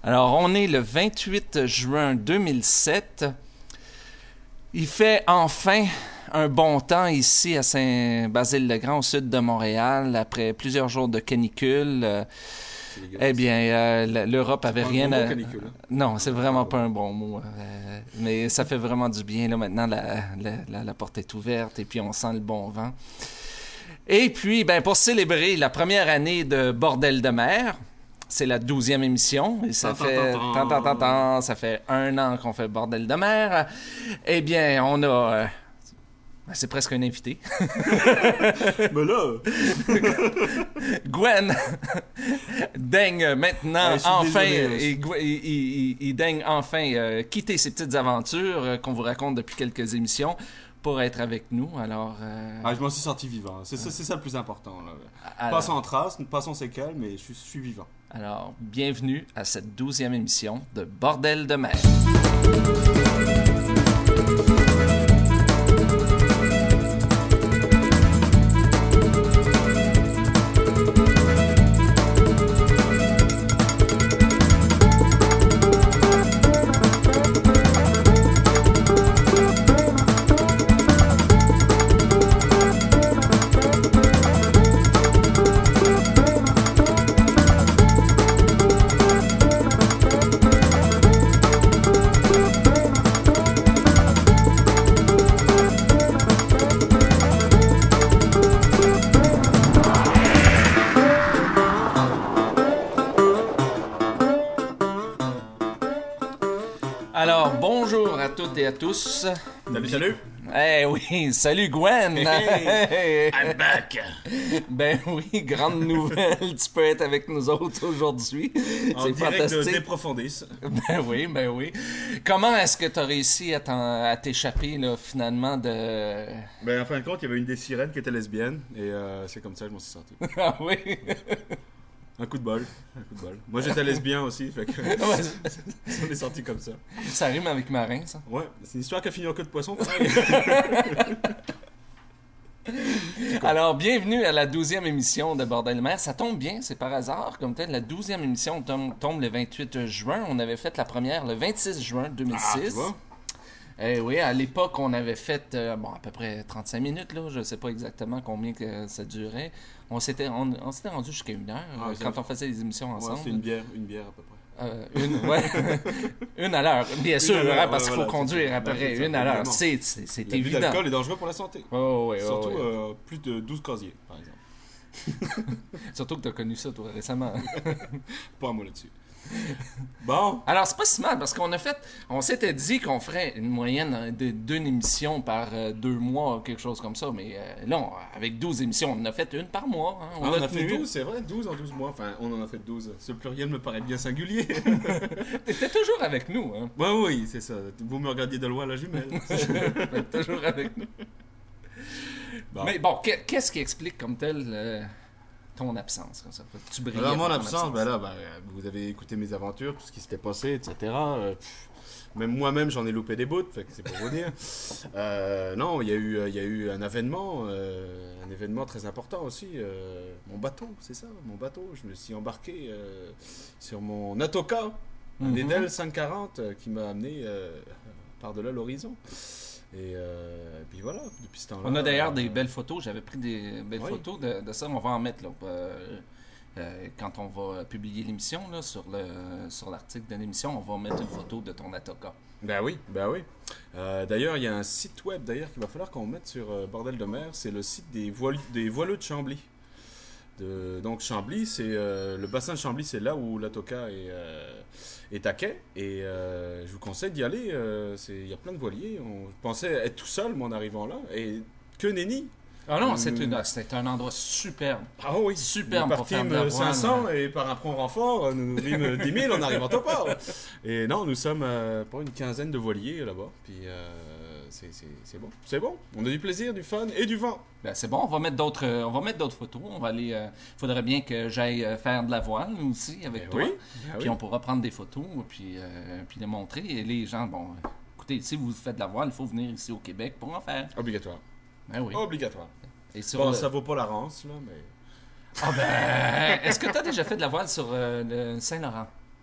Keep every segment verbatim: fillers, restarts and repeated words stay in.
Alors, on est le vingt-huit juin deux mille sept. Il fait enfin un bon temps ici à Saint-Basile-le-Grand, au sud de Montréal, après plusieurs jours de canicule. Euh, eh bien, euh, l'Europe avait rien à... à... Non, c'est vraiment pas un bon mot. Euh, mais ça fait vraiment du bien. Là, maintenant, la, la, la, la porte est ouverte et puis on sent le bon vent. Et puis, ben, pour célébrer la première année de Bordel de mer, c'est la douzième émission et ça tant, fait tant, tant, tant, tant, tant, ça fait un an qu'on fait Bordel de mer. Eh bien, on a euh, c'est presque un invité. Mais là, Gwen daigne maintenant ouais, enfin désolé, et, il, il, il daigne enfin euh, quitter ses petites aventures euh, qu'on vous raconte depuis quelques émissions pour être avec nous. Alors, euh... ah, je m'en suis sorti vivant. C'est ça, c'est ça le plus important. Là. Alors... Pas sans trace, pas sans séquelles, mais je suis, je suis vivant. Alors, bienvenue à cette douzième émission de Bordel de mer. Alors, bonjour à toutes et à tous. Salut, salut. Eh oui, salut Gwen. Hey, I'm back. Ben oui, grande nouvelle, tu peux être avec nous autres aujourd'hui. En C'est direct fantastique. de Déprofondis. Ben oui, ben oui. Comment est-ce que tu as réussi à, à t'échapper là, finalement de... Ben en fin de compte, il y avait une des sirènes qui était lesbienne et euh, c'est comme ça que je m'en suis sorti. Ah oui. Un coup de bol, un coup de bol. Moi j'étais lesbien aussi, fait que on est sorti comme ça. Ça rime avec marin, ça. Ouais, c'est une histoire qui a fini en queue de poisson. Alors, bienvenue à la douzième émission de Bordel de mer. Ça tombe bien, c'est par hasard, comme tel. La douzième émission tombe, tombe le vingt-huit juin. On avait fait la première le vingt-six juin deux mille six. Ah, tu vois? Eh oui, à l'époque, on avait fait euh, bon, à peu près trente-cinq minutes, là. Je sais pas exactement combien que ça durait. On s'était, on, on s'était rendu jusqu'à une heure ah, euh, quand on faisait les émissions ensemble. Ouais, c'est une bière, une bière à peu près. Euh, une, ouais. une à l'heure, bien sûr, une hein, parce ouais, qu'il voilà, faut conduire c'est, après, c'est, une à l'heure. C'est, c'est, c'est L'abus évident. l'alcool est dangereux pour la santé. Oh, ouais, Surtout oh, ouais. Euh, plus de douze casiers, par exemple. Surtout que tu as connu ça, toi, récemment. Pas un mot là-dessus. Bon. Alors, c'est pas si mal, parce qu'on a fait... On s'était dit qu'on ferait une moyenne de d'une émission par euh, deux mois, quelque chose comme ça, mais euh, là, on, avec douze émissions, on en a fait une par mois. Hein. On, ah, on a fait douze, c'est vrai, douze en douze mois. Enfin, on en a fait douze. Ce pluriel me paraît bien singulier. T'étais toujours avec nous, hein? Ouais, oui, c'est ça. Vous me regardiez de loin, la jumelle. T'étais toujours avec nous. Bon. Mais bon, qu'est-ce qui explique comme tel... Euh... ton absence, comme ça. Tu brillais. Alors, mon absence, absence. Ben là, ben, vous avez écouté mes aventures, tout ce qui s'était passé, et cetera. Euh, même moi-même, j'en ai loupé des bouts, fait que c'est pour vous dire. Euh, non, il y a eu, il y a eu un événement, euh, un événement très important aussi. Euh, mon bateau, c'est ça, mon bateau. Je me suis embarqué euh, sur mon Atoka, un mm-hmm. Edel cinq cent quarante, euh, qui m'a amené euh, par-delà l'horizon. Et, euh, et puis voilà, depuis ce temps-là. On a d'ailleurs euh, des belles photos. J'avais pris des belles oui. photos de, de ça. On va en mettre là, euh, euh, quand on va publier l'émission là, sur, le, sur l'article de l'émission. On va mettre une photo de ton Atoka. Ben oui, ben oui. Euh, d'ailleurs, il y a un site web d'ailleurs qu'il va falloir qu'on mette sur euh, Bordel de mer. C'est le site des, voile, des voileux de Chambly. De, donc Chambly, c'est euh, le bassin de Chambly, c'est là où l'Atoka est, euh, est à quai. Et euh, je vous conseille d'y aller. Euh, il y a plein de voiliers. On pensait être tout seul, moi, en arrivant là. Et que nenni. Ah non, c'est, une, c'est un endroit superbe. Ah oui, superbe nous partîmes cinq cents et par un prompt renfort, nous nous vîmes dix mille en arrivant au port. Et non, nous sommes euh, pour une quinzaine de voiliers là-bas. Puis euh, c'est, c'est, c'est bon, c'est bon. On a du plaisir, du fun et du vent. Ben, c'est bon, on va mettre d'autres, on va mettre d'autres photos. On va aller. Euh, faudrait bien que j'aille faire de la voile aussi avec ben toi. Oui, ben puis oui. On pourra prendre des photos puis euh, puis les montrer. Et les gens, bon, écoutez, si vous faites de la voile, il faut venir ici au Québec pour en faire. Obligatoire. Ben oui. Obligatoire. Et sur bon, le... ça vaut pas la rance, là, mais... Ah ben... Est-ce que tu as déjà fait de la voile sur euh, le Saint-Laurent?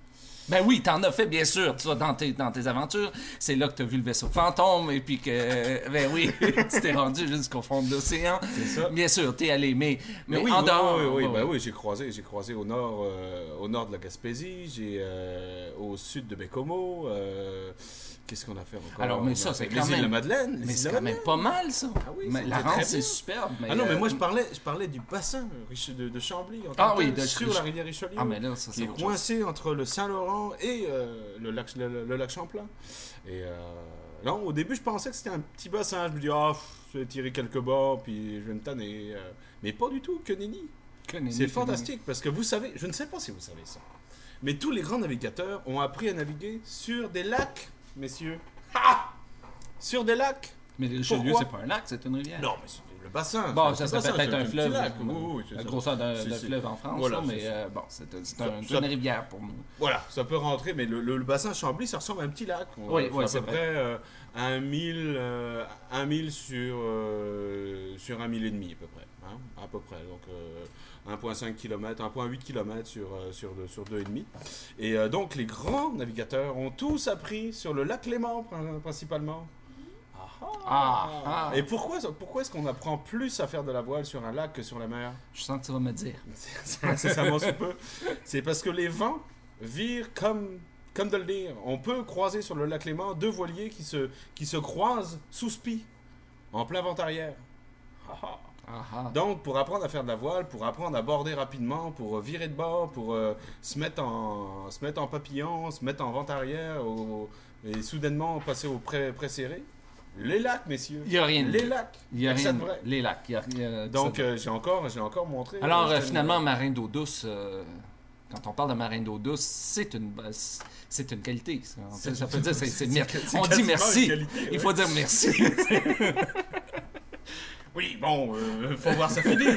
Ben oui, t'en as fait, bien sûr. Tu vois, dans tes, dans tes aventures, c'est là que t'as vu le vaisseau fantôme et puis que, ben oui, tu t'es rendu jusqu'au fond de l'océan. C'est ça. Bien sûr, t'es allé, mais, mais, Mais oui, en oui, dehors... oui, oui, ouais, ben ouais. oui, j'ai croisé, j'ai croisé au nord, euh, au nord de la Gaspésie, j'ai euh, au sud de Bécomo. Euh, qu'est-ce qu'on a fait encore? Alors, mais On ça, a c'est fait quand les îles de même- la Madeleine. les Mais îles c'est de quand la même pas mal, ça. Ah oui, mais c'était la très rente, c'est bien. superbe. Mais Ah non, mais euh, moi je parlais, je parlais du bassin riche- de, de Chambly en tant Ah que oui, tel, de sur Riche- la rivière Richelieu, Ah, mais là, ça, qui c'est est autre chose. coincé entre le Saint-Laurent et euh, le, lac, le, le lac Champlain. Et euh, non, au début je pensais que c'était un petit bassin. Je me dis, ah, pff, je vais tirer quelques bords, puis je vais me tanner. euh. Mais pas du tout, que nenni. Que nenni, C'est que fantastique parce que vous savez, je ne sais pas si vous savez ça, mais tous les grands navigateurs ont appris à naviguer sur des lacs, messieurs. Ah, sur des lacs. Mais le Richelieu, Pourquoi? c'est pas un lac, c'est une rivière. Non, mais c'est le bassin. Bon, c'est ça le serait bassin, peut-être c'est un petit fleuve. lac. Oui, oui, c'est la ça. grosseur d'un C'est- d'un c'est- fleuve en France, voilà, là, mais c'est- euh, bon, c'est c'est Ça- un- ça- une rivière pour nous. Voilà, ça peut rentrer, mais le, le- le bassin Chambly, ça ressemble à un petit lac. On- Oui, c'est oui, à c'est peu vrai. près euh, un mille, euh, un mille sur, euh, sur un mille et demi, à peu près. Hein, à peu près. Donc, euh, un virgule cinq kilomètres, un virgule huit kilomètres sur, euh, sur, deux- sur deux virgule cinq. Et euh, donc, les grands navigateurs ont tous appris sur le lac Léman, prin- principalement. Ah, ah. Et pourquoi, pourquoi est-ce qu'on apprend plus à faire de la voile sur un lac que sur la mer? Je sens que tu vas me dire. C'est c'est ça, mon peu. C'est parce que les vents virent comme, comme de le dire. On peut croiser sur le lac Léman deux voiliers qui se, qui se croisent sous spi, en plein vent arrière. Ah, ah. Donc, pour apprendre à faire de la voile, pour apprendre à border rapidement, pour euh, virer de bord, pour euh, se, mettre en, se mettre en papillon, se mettre en vent arrière, au- et soudainement passer au pré, pré-serré, les lacs, messieurs. Il n'y a rien de Les mieux. lacs. Il n'y a C'est rien de vrai. Les lacs. Il y a rien- Donc, ça- euh, j'ai encore, j'ai encore montré. Alors, euh, euh, je finalement, t'aime- marin d'eau douce, euh, quand on parle de marin d'eau douce, c'est une, euh, c'est une qualité. Ça, C'est- ça peut dire, c'est, c'est mer- c'est on dit quasiment merci. une qualité, Il ouais. faut dire merci. Oui, bon, euh, faut voir ça finir.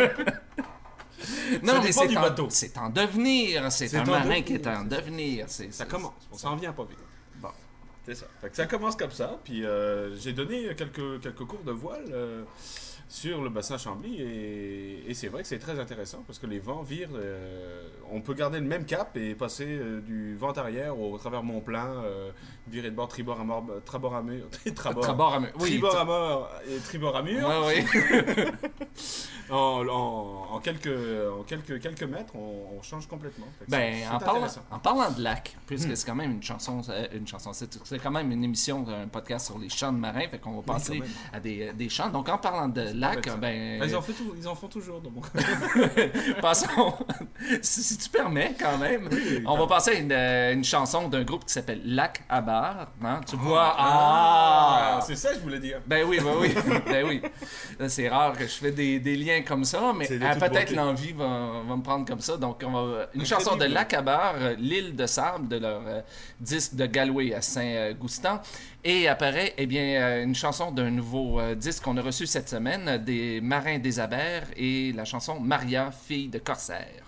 non, Ça mais dépend c'est du en, bateau. c'est en devenir. C'est, C'est un en marin devenir, qui est en c'est ça. devenir. C'est, Ça c'est- commence, on s'en vient pas vite. Bon. C'est ça. Fait que ça commence comme ça, puis euh, j'ai donné quelques, quelques cours de voile euh, sur le bassin Chambly, et, et c'est vrai que c'est très intéressant parce que les vents virent, euh, on peut garder le même cap et passer euh, du vent arrière au travers Mont-Plein, euh, virer de bord tribord à mort, trabord à mur, trabord, Trabord à mur. Oui, tribord t- à mort et tribord à mur. Ouais, oui. En, en, en quelques, en quelques, quelques mètres, on, on change complètement. Fait que Ben, c'est- c'est en parlant, intéressant. en parlant de lac, puisque Hmm. c'est quand même une chanson, euh, une chanson, c'est, c'est quand même une émission, un podcast sur les chants de marins, fait qu'on va passer quand même. à des, des chants. Donc, en parlant de lac, bête, ça. ben, Ah, ils, en font tout- ils en font toujours. Donc. passons, si, si tu permets quand même, Oui, on va passer à une, euh, une chanson d'un groupe qui s'appelle Lac à Bar. Hein? Tu vois, Ah, ah, c'est ça que je voulais dire. ben oui, ben oui, ben oui. Là, c'est rare que je fais des, des liens comme ça, mais C'est de euh, toute peut-être beauté. l'envie va, va me prendre comme ça. Donc, on va, une Incroyable. chanson de Lac à Bar, euh, L'île de sable, de leur euh, disque de Galway à Saint-Goustan. Et apparaît, eh bien, euh, une chanson d'un nouveau euh, disque qu'on a reçu cette semaine, euh, des Marins des Abers, et la chanson Maria, fille de corsaire.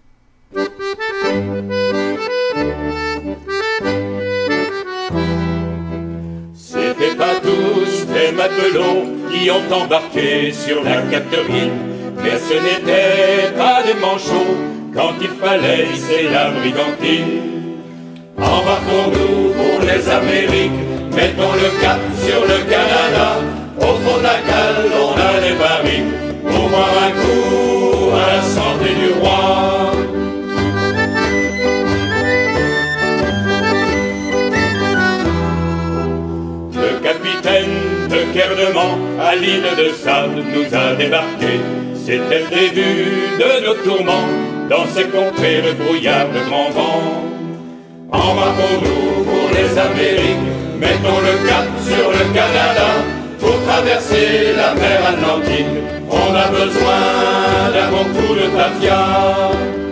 C'était pas tous des matelots qui ont embarqué sur la Catherine, mais ce n'étaient pas des manchots quand il fallait hisser la brigantine. Embarquons-nous pour les Amériques, mettons le cap sur le Canada. Au fond de la cale, on a des barriques pour boire un coup à la santé du roi. Le capitaine de Kernement à l'île de Sable nous a débarqué. C'était le début de nos tourments, dans ces contrées de brouillard de grand vent. Embarquons-nous pour les Amériques, mettons le cap sur le Canada. Pour traverser la mer Atlantique, on a besoin d'un bon coup de tafia.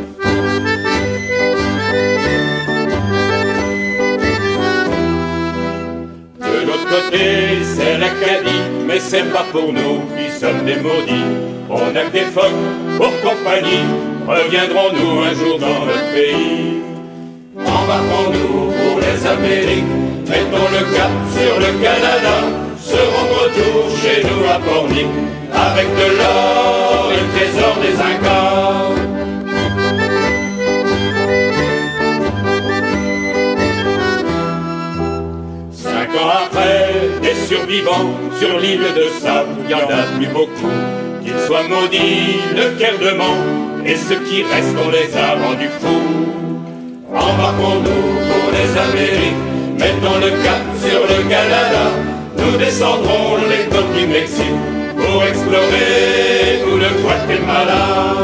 De l'autre côté, c'est l'Acadie, mais c'est pas pour nous qui sommes des maudits. On a que des phoques pour compagnie, reviendrons-nous un jour dans notre pays. Embarquons-nous pour les Amériques, mettons le cap sur le Canada. Serons de retour chez nous à Pornic, avec de l'or et le trésor des Incas. survivants sur l'île de sable, il y en a plus beaucoup. Qu'ils soient maudits, le cœur de Mans, et ceux qui restent, on les a rendus fous. Embarquons-nous pour les Amériques, mettons le cap sur le Canada. Nous descendrons les côtes du Mexique pour explorer tout le Guatemala.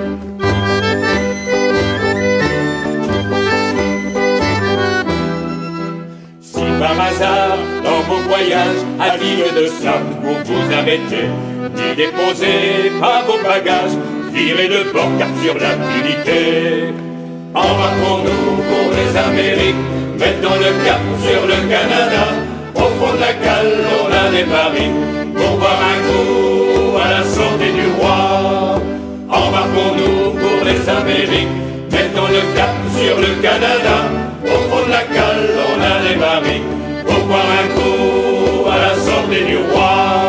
Si par hasard, dans vos voyages à l'île de sable, vous vous arrêtez, n'y déposez pas vos bagages, virez de bord car sur l'impunité. Embarquons-nous pour les Amériques, mettons le cap sur le Canada. Au fond de la cale, on a des barils pour boire un coup à la santé du roi. Embarquons-nous pour les Amériques, mettons le cap sur le Canada. Au fond de la cale, on a des barils pour boire un coup à la santé du roi.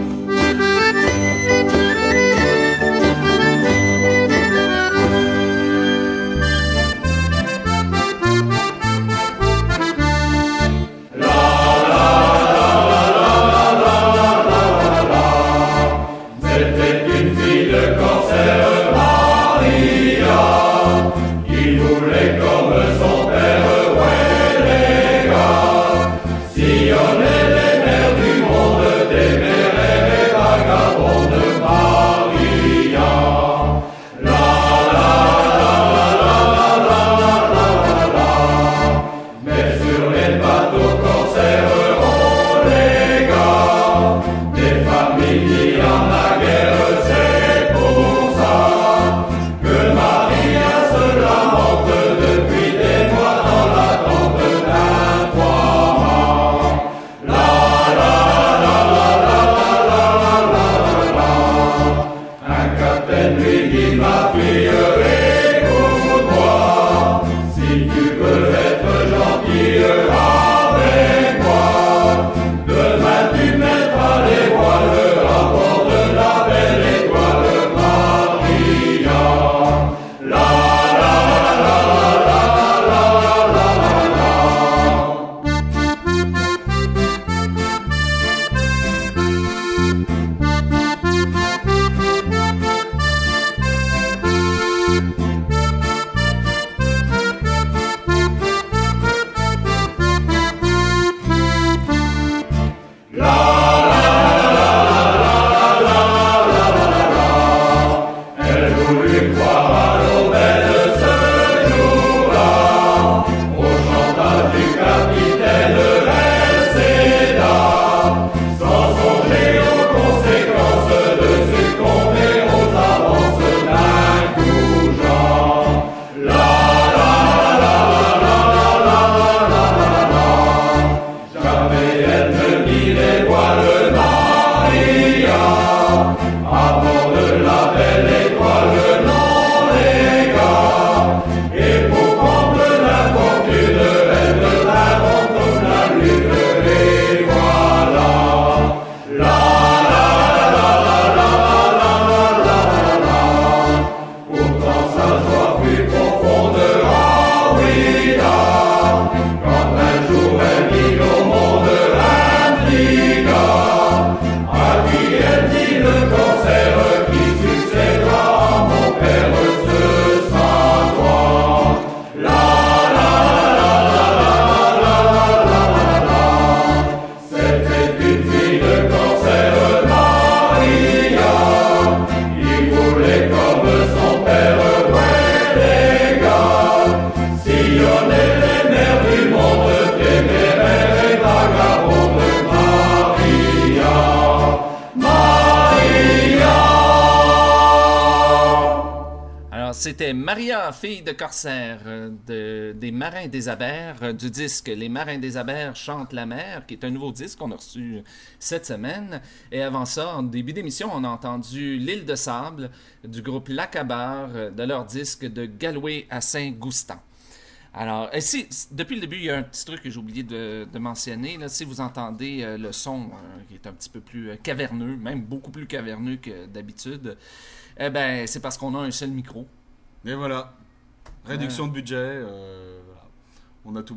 C'était Maria, fille de corsaire, de, des Marins des Abers, du disque Les Marins des Abers chantent la mer, qui est un nouveau disque qu'on a reçu cette semaine. Et avant ça, en début d'émission, on a entendu L'île de sable du groupe Lacabar, de leur disque de Galway à Saint-Goustan. Alors, si, depuis le début, il y a un petit truc que j'ai oublié de, de mentionner. Là, si vous entendez euh, le son euh, qui est un petit peu plus euh, caverneux, même beaucoup plus caverneux que d'habitude, eh ben, c'est parce qu'on a un seul micro. Et voilà. Réduction ouais. de budget, euh, voilà. On a tout bu.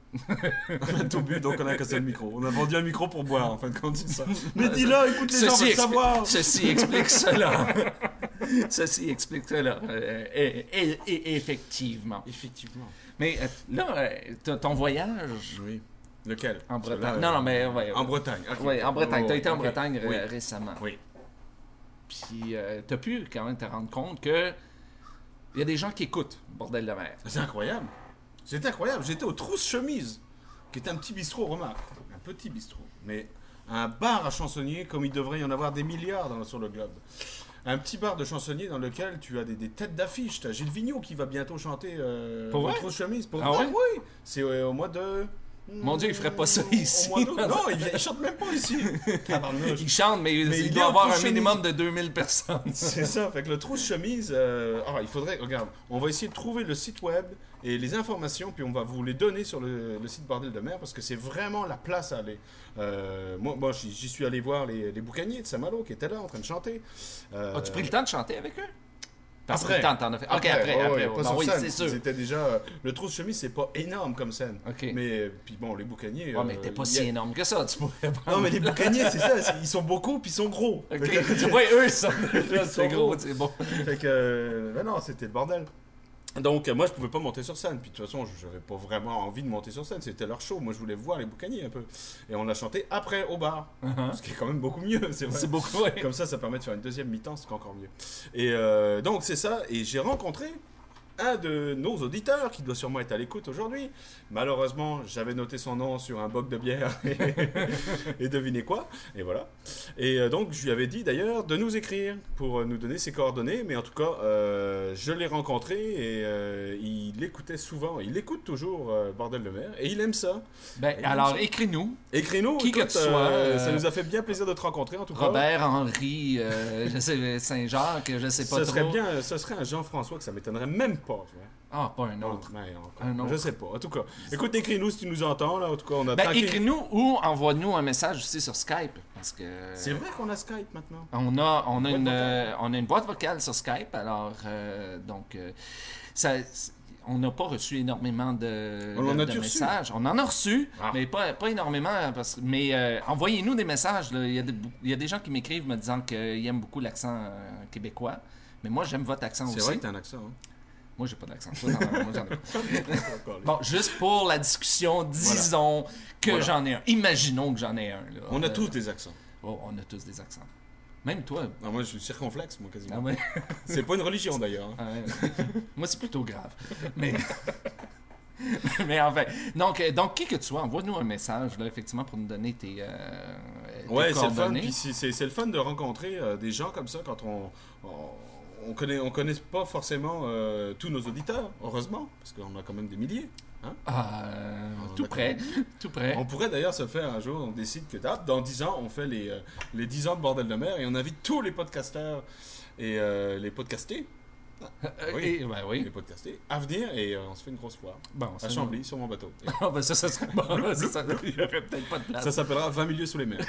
Tout but, donc on a cassé le micro. On a vendu un micro pour boire, en fin de compte, c'est ça. Mais dis-le, écoute, les gens veulent expli- savoir. Ceci explique cela. Ceci explique cela. Euh, et, et- et- effectivement. Effectivement. Mais euh, là, euh, t- ton voyage Oui. Lequel? en Parce que Bretagne. là, non, non, mais ouais. En Bretagne. ok. Ouais, en Bretagne. Oh, Tu as été en ok. Bretagne ré- Oui. récemment. Oui. Puis euh, tu as pu quand même te rendre compte que il y a des gens qui écoutent Bordel de mer. C'est incroyable. C'était incroyable. J'étais au Trousse Chemise, qui est un petit bistrot, remarque. Un petit bistrot. Mais un bar à chansonniers comme il devrait y en avoir des milliards dans- sur le globe. Un petit bar de chansonniers dans lequel tu as des, des têtes d'affiche. Tu as Gilles Vigneault qui va bientôt chanter euh, Pour au vrai? Trousse Chemise. Pour Ah vrai, ouais? oui. C'est euh, au mois de... Mon Dieu, il ferait pas ça Au ici. mois d'août. Non, il, vient- il chante même pas ici. Tabarnouche. Il chante, mais, Mais il il doit est en avoir un Trousse minimum Chemise. de deux mille personnes. C'est ça, fait que le Trousse Chemise, euh, ah, il faudrait, regarde, on va essayer de trouver le site web et les informations, puis on va vous les donner sur le, le site Bordel de mer, parce que c'est vraiment la place à aller. Euh, moi, moi j'y j'y suis allé voir les, les boucaniers de Saint-Malo qui étaient là en train de chanter. Euh, As-tu pris le temps de chanter avec eux? Parce Après. que le temps, t'en as fait. Ok, après, ouais, après. ouais, ouais. pas Ben sur oui, scène. c'est sûr. C'était déjà, euh, le Trousse Chemise, c'est pas énorme comme scène. Ok. Mais, euh, puis bon, les boucaniers... Ouais, mais euh, t'es pas il si y a- énorme que ça, tu pourrais pas. Non, mais les boucaniers, c'est ça, c'est- ils sont beaucoup, puis ils sont gros. Ok. Fait que- Ouais, eux, ils sont. Ils C'est sont gros, gros. c'est bon. Fait que, euh, ben non, c'était le bordel. Donc, euh, moi, je pouvais pas monter sur scène. Puis, de toute façon, j'avais pas vraiment envie de monter sur scène. C'était leur show. Moi, je voulais voir les boucaniers un peu. Et on l'a chanté après, au bar. Uh-huh. Ce qui est quand même beaucoup mieux, c'est vrai. C'est beaucoup, ouais. Comme ça, ça permet de faire une deuxième mi-temps, c'est encore mieux. Et euh, donc, c'est ça. Et j'ai rencontré un de nos auditeurs qui doit sûrement être à l'écoute aujourd'hui. Malheureusement, j'avais noté son nom sur un boc de bière et, et devinez quoi. Et voilà. Et euh, donc, je lui avais dit d'ailleurs de nous écrire pour euh, nous donner ses coordonnées. Mais en tout cas, euh, je l'ai rencontré et euh, il écoutait souvent. Il écoute toujours euh, Bordel de mer et il aime ça. Ben, Et alors, ça. écris-nous. Écris-nous. Qui que écoute, tu sois, euh, euh, ça nous a fait bien plaisir de te rencontrer en tout cas. Robert, Henri, euh, je sais, Saint-Jacques, je sais pas Ce trop. serait bien, ce serait un Jean-François que ça m'étonnerait même pas, tu vois. Ah, pas un autre. Non, mais encore. Un autre. Je sais pas. En tout cas, écoute, écris-nous si tu nous entends là. En tout cas, on a Ben, tranquille- écris-nous ou envoie-nous un message aussi sur Skype. Parce que. C'est vrai qu'on a Skype maintenant. On a, on, a Boîte une, vocale. euh, on a une boîte vocale sur Skype, alors euh, donc euh, ça, on n'a pas reçu énormément de, On en de- a-tu de reçu? messages. On en a reçu, Ah. mais pas, pas énormément. Parce, que- mais euh, envoyez-nous des messages. Là. Il, y a des, il y a des gens qui m'écrivent me disant qu'ils aiment beaucoup l'accent euh, québécois. Mais moi, j'aime votre accent C'est aussi. vrai que t'as un accent. Hein. Moi, j'ai pas d'accent. Toi, t'en as- moi, j'en ai pas. Encore, Bon, juste pour la discussion, disons que Voilà. j'en ai un. Imaginons que j'en ai un. Là. On a Euh, tous des accents. oh, on a tous des accents. Même toi. Ah, moi, je suis circonflexe, moi, quasiment. Ah ouais. C'est pas une religion d'ailleurs. hein. Ah ouais. Moi, c'est plutôt grave. Mais. Mais enfin, donc, euh, donc, qui que tu sois, envoie-nous un message, là, effectivement, pour nous donner tes, euh, tes Ouais, c'est le fun. coordonnées. Puis c'est, c'est- c'est le fun de rencontrer euh, des gens comme ça quand on. on on connaît, on connaît pas forcément euh, tous nos auditeurs, heureusement, parce qu'on a quand même des milliers. Hein? Ah, euh, Ah, tout d'accord. près, tout près. On pourrait d'ailleurs se faire un jour, on décide que ah, dans dix ans, on fait les, euh, les dix ans de Bordel de mer et on invite tous les podcasteurs et euh, les podcastés, Euh, oui. et- ben les oui. podcastés à venir et euh, on se fait une grosse foire Bon, à ça, Chambly sur mon bateau. Et Ah, ben ça, ça serait bon. là, ça, ça, il y aurait peut-être pas de place. ça s'appellera vingt milieux sous les mers.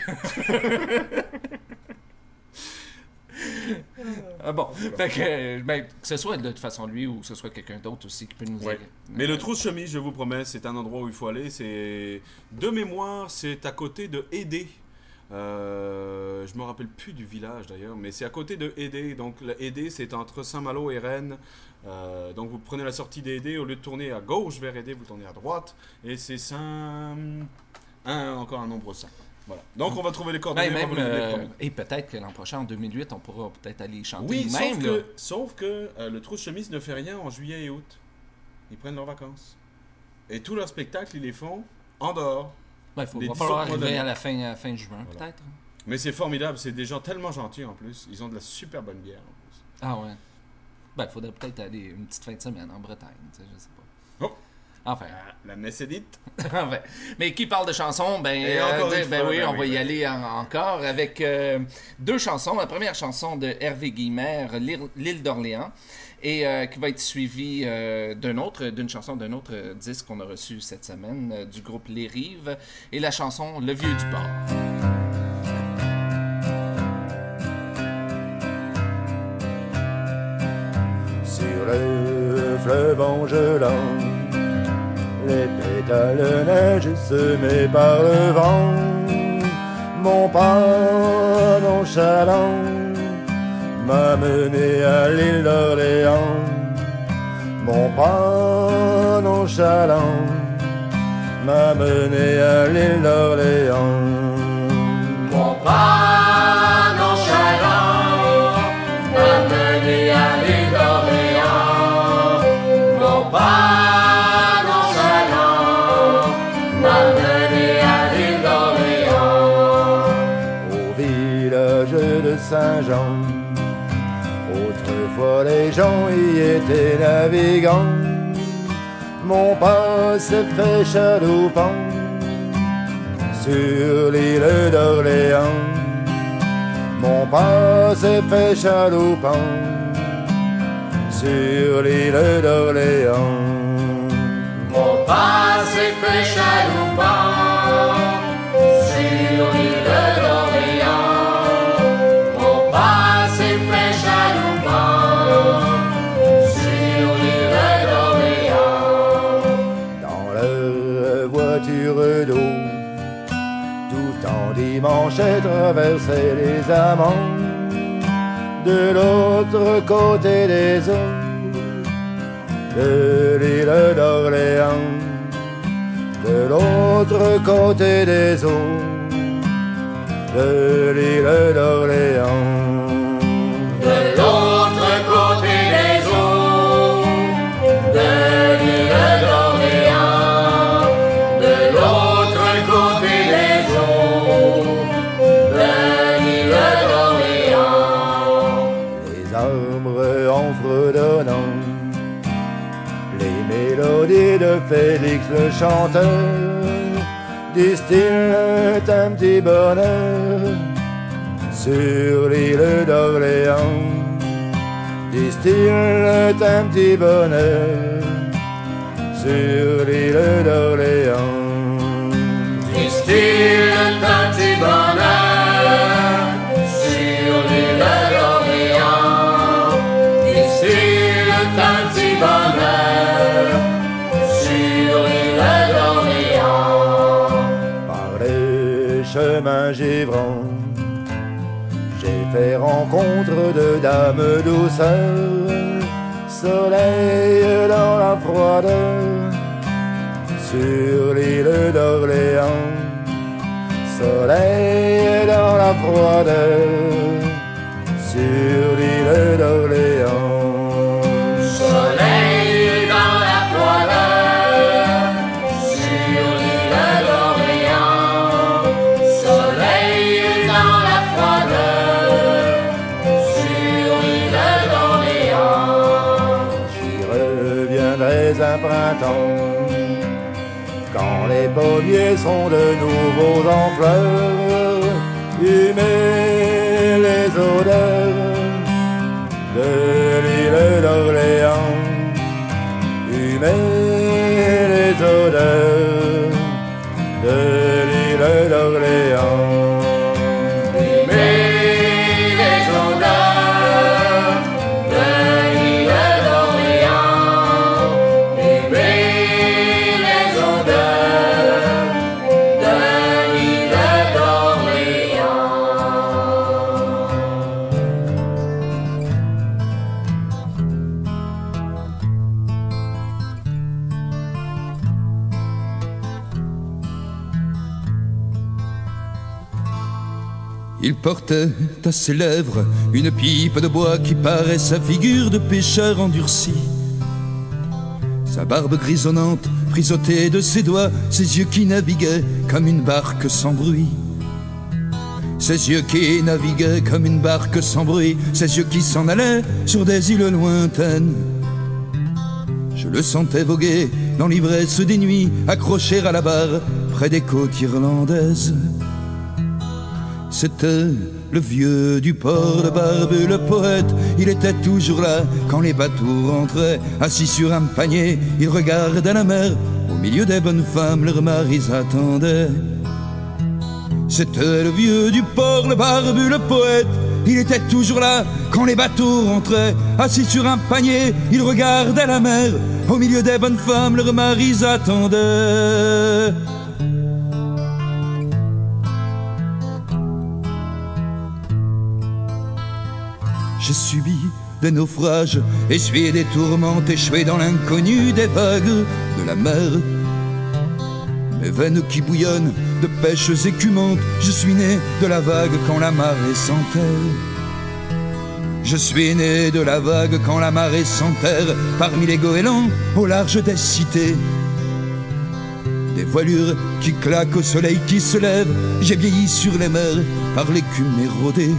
Ah bon, fait que, euh, ben, que ce soit de toute façon lui ou que ce soit quelqu'un d'autre aussi qui peut nous Ouais. aider. Mais le Trousse Chemise, je vous promets, c'est un endroit où il faut aller. C'est de mémoire, c'est à côté de Édé. Euh, je me rappelle plus du village d'ailleurs, mais c'est à côté de Édé. Donc le Édé, c'est entre Saint-Malo et Rennes. Euh, donc vous prenez la sortie d'Édé, au lieu de tourner à gauche vers Édé, vous tournez à droite. Et c'est Saint... Un, encore un nombre cinq. Voilà. Donc on va trouver les coordonnées. Ben, on va même, vous les donner, euh, promis. et peut-être que l'an prochain, en deux mille huit, on pourra peut-être aller chanter Oui, nous-mêmes. sauf là. que, sauf que euh, le Trousse Chemise ne fait rien en juillet et août. Ils prennent leurs vacances. Et tous leurs spectacles, ils les font en dehors. Ben, il faut, les va dix falloir autres mois arriver d'année. à la fin, à la fin juin, Voilà. peut-être. Mais c'est formidable, c'est des gens tellement gentils en plus. Ils ont de la super bonne bière en plus. Ah ouais. Ben, il faudrait peut-être aller une petite fin de semaine en Bretagne, tu sais, je sais pas. Oh! Enfin. Ah, la messe est dite. Enfin. Mais qui parle de chansons, ben, Et euh, encore ben, une ben fois, oui, ben on oui, va y ben aller en- encore avec euh, deux chansons. La première chanson de Hervé Guillemère, L'île L'île d'Orléans, et euh, qui va être suivie euh, d'un autre, d'une chanson d'un autre euh, disque qu'on a reçu cette semaine euh, du groupe Les Rives, et la chanson Le Vieux du Port. Sur le fleuve Angelin, les pétales de neige semés par le vent. Mon pas nonchalant m'a mené à l'île d'Orléans. Mon pas nonchalant m'a mené à l'île d'Orléans. Mon pas nonchalant m'a mené à l'île d'Orléans. Mon pas nonchalant m'a mené à l'île d'Orléans. Au village de Saint-Jean, autrefois les gens y étaient navigants. Mon pas s'est fait chaloupant sur l'île d'Orléans. Mon pas s'est fait chaloupant sur l'île d'Orléans. Mon pas s'est fait chaloupant sur l'île d'Orléans. Mon pas s'est fait chaloupant sur l'île d'Orléans. Dans leur voiture d'eau, tout en dimanche, traversaient les amants de l'autre côté des eaux de l'île d'Orléans, de l'autre côté des eaux de l'île d'Orléans. De l'autre côté des eaux de l'île d'Orléans. De l'autre côté des eaux de l'île d'Orléans. Les arbres en fredonnant les mélodies de Félix le chanteur distillent un petit bonheur sur l'île d'Orléans. Distillent un petit bonheur sur l'île d'Orléans. Distille un petit bonheur sur l'île d'Orléans. Distille un petit bonheur sur l'île d'Orléans. Par les chemins givrants, j'ai fait rencontre de dames douceurs, soleil dans la froideur sur l'île d'Orléans. Soleil dans la froideur sur l'île d'Orléans. Soleil dans la froideur sur l'île d'Orléans. Soleil dans la froideur sur l'île d'Orléans. J'y reviendrai un printemps quand les pommiers sont de nouveau en fleurs, humer les odeurs de l'île d'Orléans, humer les odeurs de l'île d'Orléans. Humer les odeurs de l'île d'Orléans. Humer les odeurs de l'île d'Orléans. Il portait à ses lèvres une pipe de bois qui paraît sa figure de pêcheur endurci. Sa barbe grisonnante frisottait de ses doigts, ses yeux qui naviguaient comme une barque sans bruit. Ses yeux qui naviguaient comme une barque sans bruit, ses yeux qui s'en allaient sur des îles lointaines. Je le sentais voguer dans l'ivresse des nuits, accroché à la barre près des côtes irlandaises. C'était le vieux du port de Barbu, le poète. Il était toujours là quand les bateaux rentraient. Assis sur un panier, il regardait la mer. Au milieu des bonnes femmes, leurs maris attendaient. C'était le vieux du port, le barbu, le poète. il était toujours là quand les bateaux rentraient. Assis sur un panier, il regardait la mer. Au milieu des bonnes femmes, leurs maris attendaient. J'ai subi des naufrages, essuyé des tourmentes, échoué dans l'inconnu des vagues de la mer. Mes veines qui bouillonnent de pêches écumantes, je suis né de la vague quand la marée s'enterre. Je suis né de la vague quand la marée s'enterre, parmi les goélands au large des cités. Des voilures qui claquent au soleil qui se lève, j'ai vieilli sur les mers par l'écume érodée.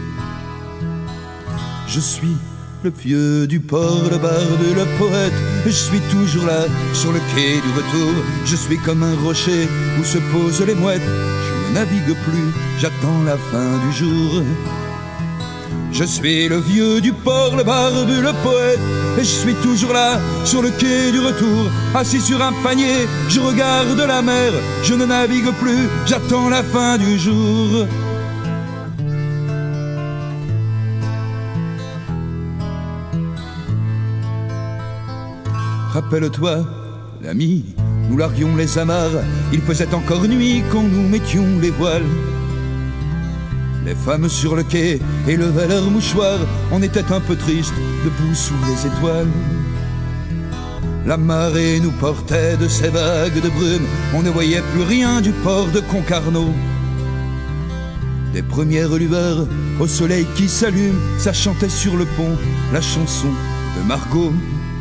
Je suis le vieux du port, le barbu, le poète. Je suis toujours là, sur le quai du retour. Je suis comme un rocher où se posent les mouettes. Je ne navigue plus, j'attends la fin du jour. Je suis le vieux du port, le barbu, le poète. Et je suis toujours là, sur le quai du retour. Assis sur un panier, je regarde la mer. Je ne navigue plus, j'attends la fin du jour. Rappelle-toi, l'ami, nous larguions les amarres. Il faisait encore nuit quand nous mettions les voiles. Les femmes sur le quai élevaient leurs mouchoirs. On était un peu tristes, debout sous les étoiles. La marée nous portait de ces vagues de brume. On ne voyait plus rien du port de Concarneau. Des premières lueurs au soleil qui s'allume, ça chantait sur le pont la chanson de Margot.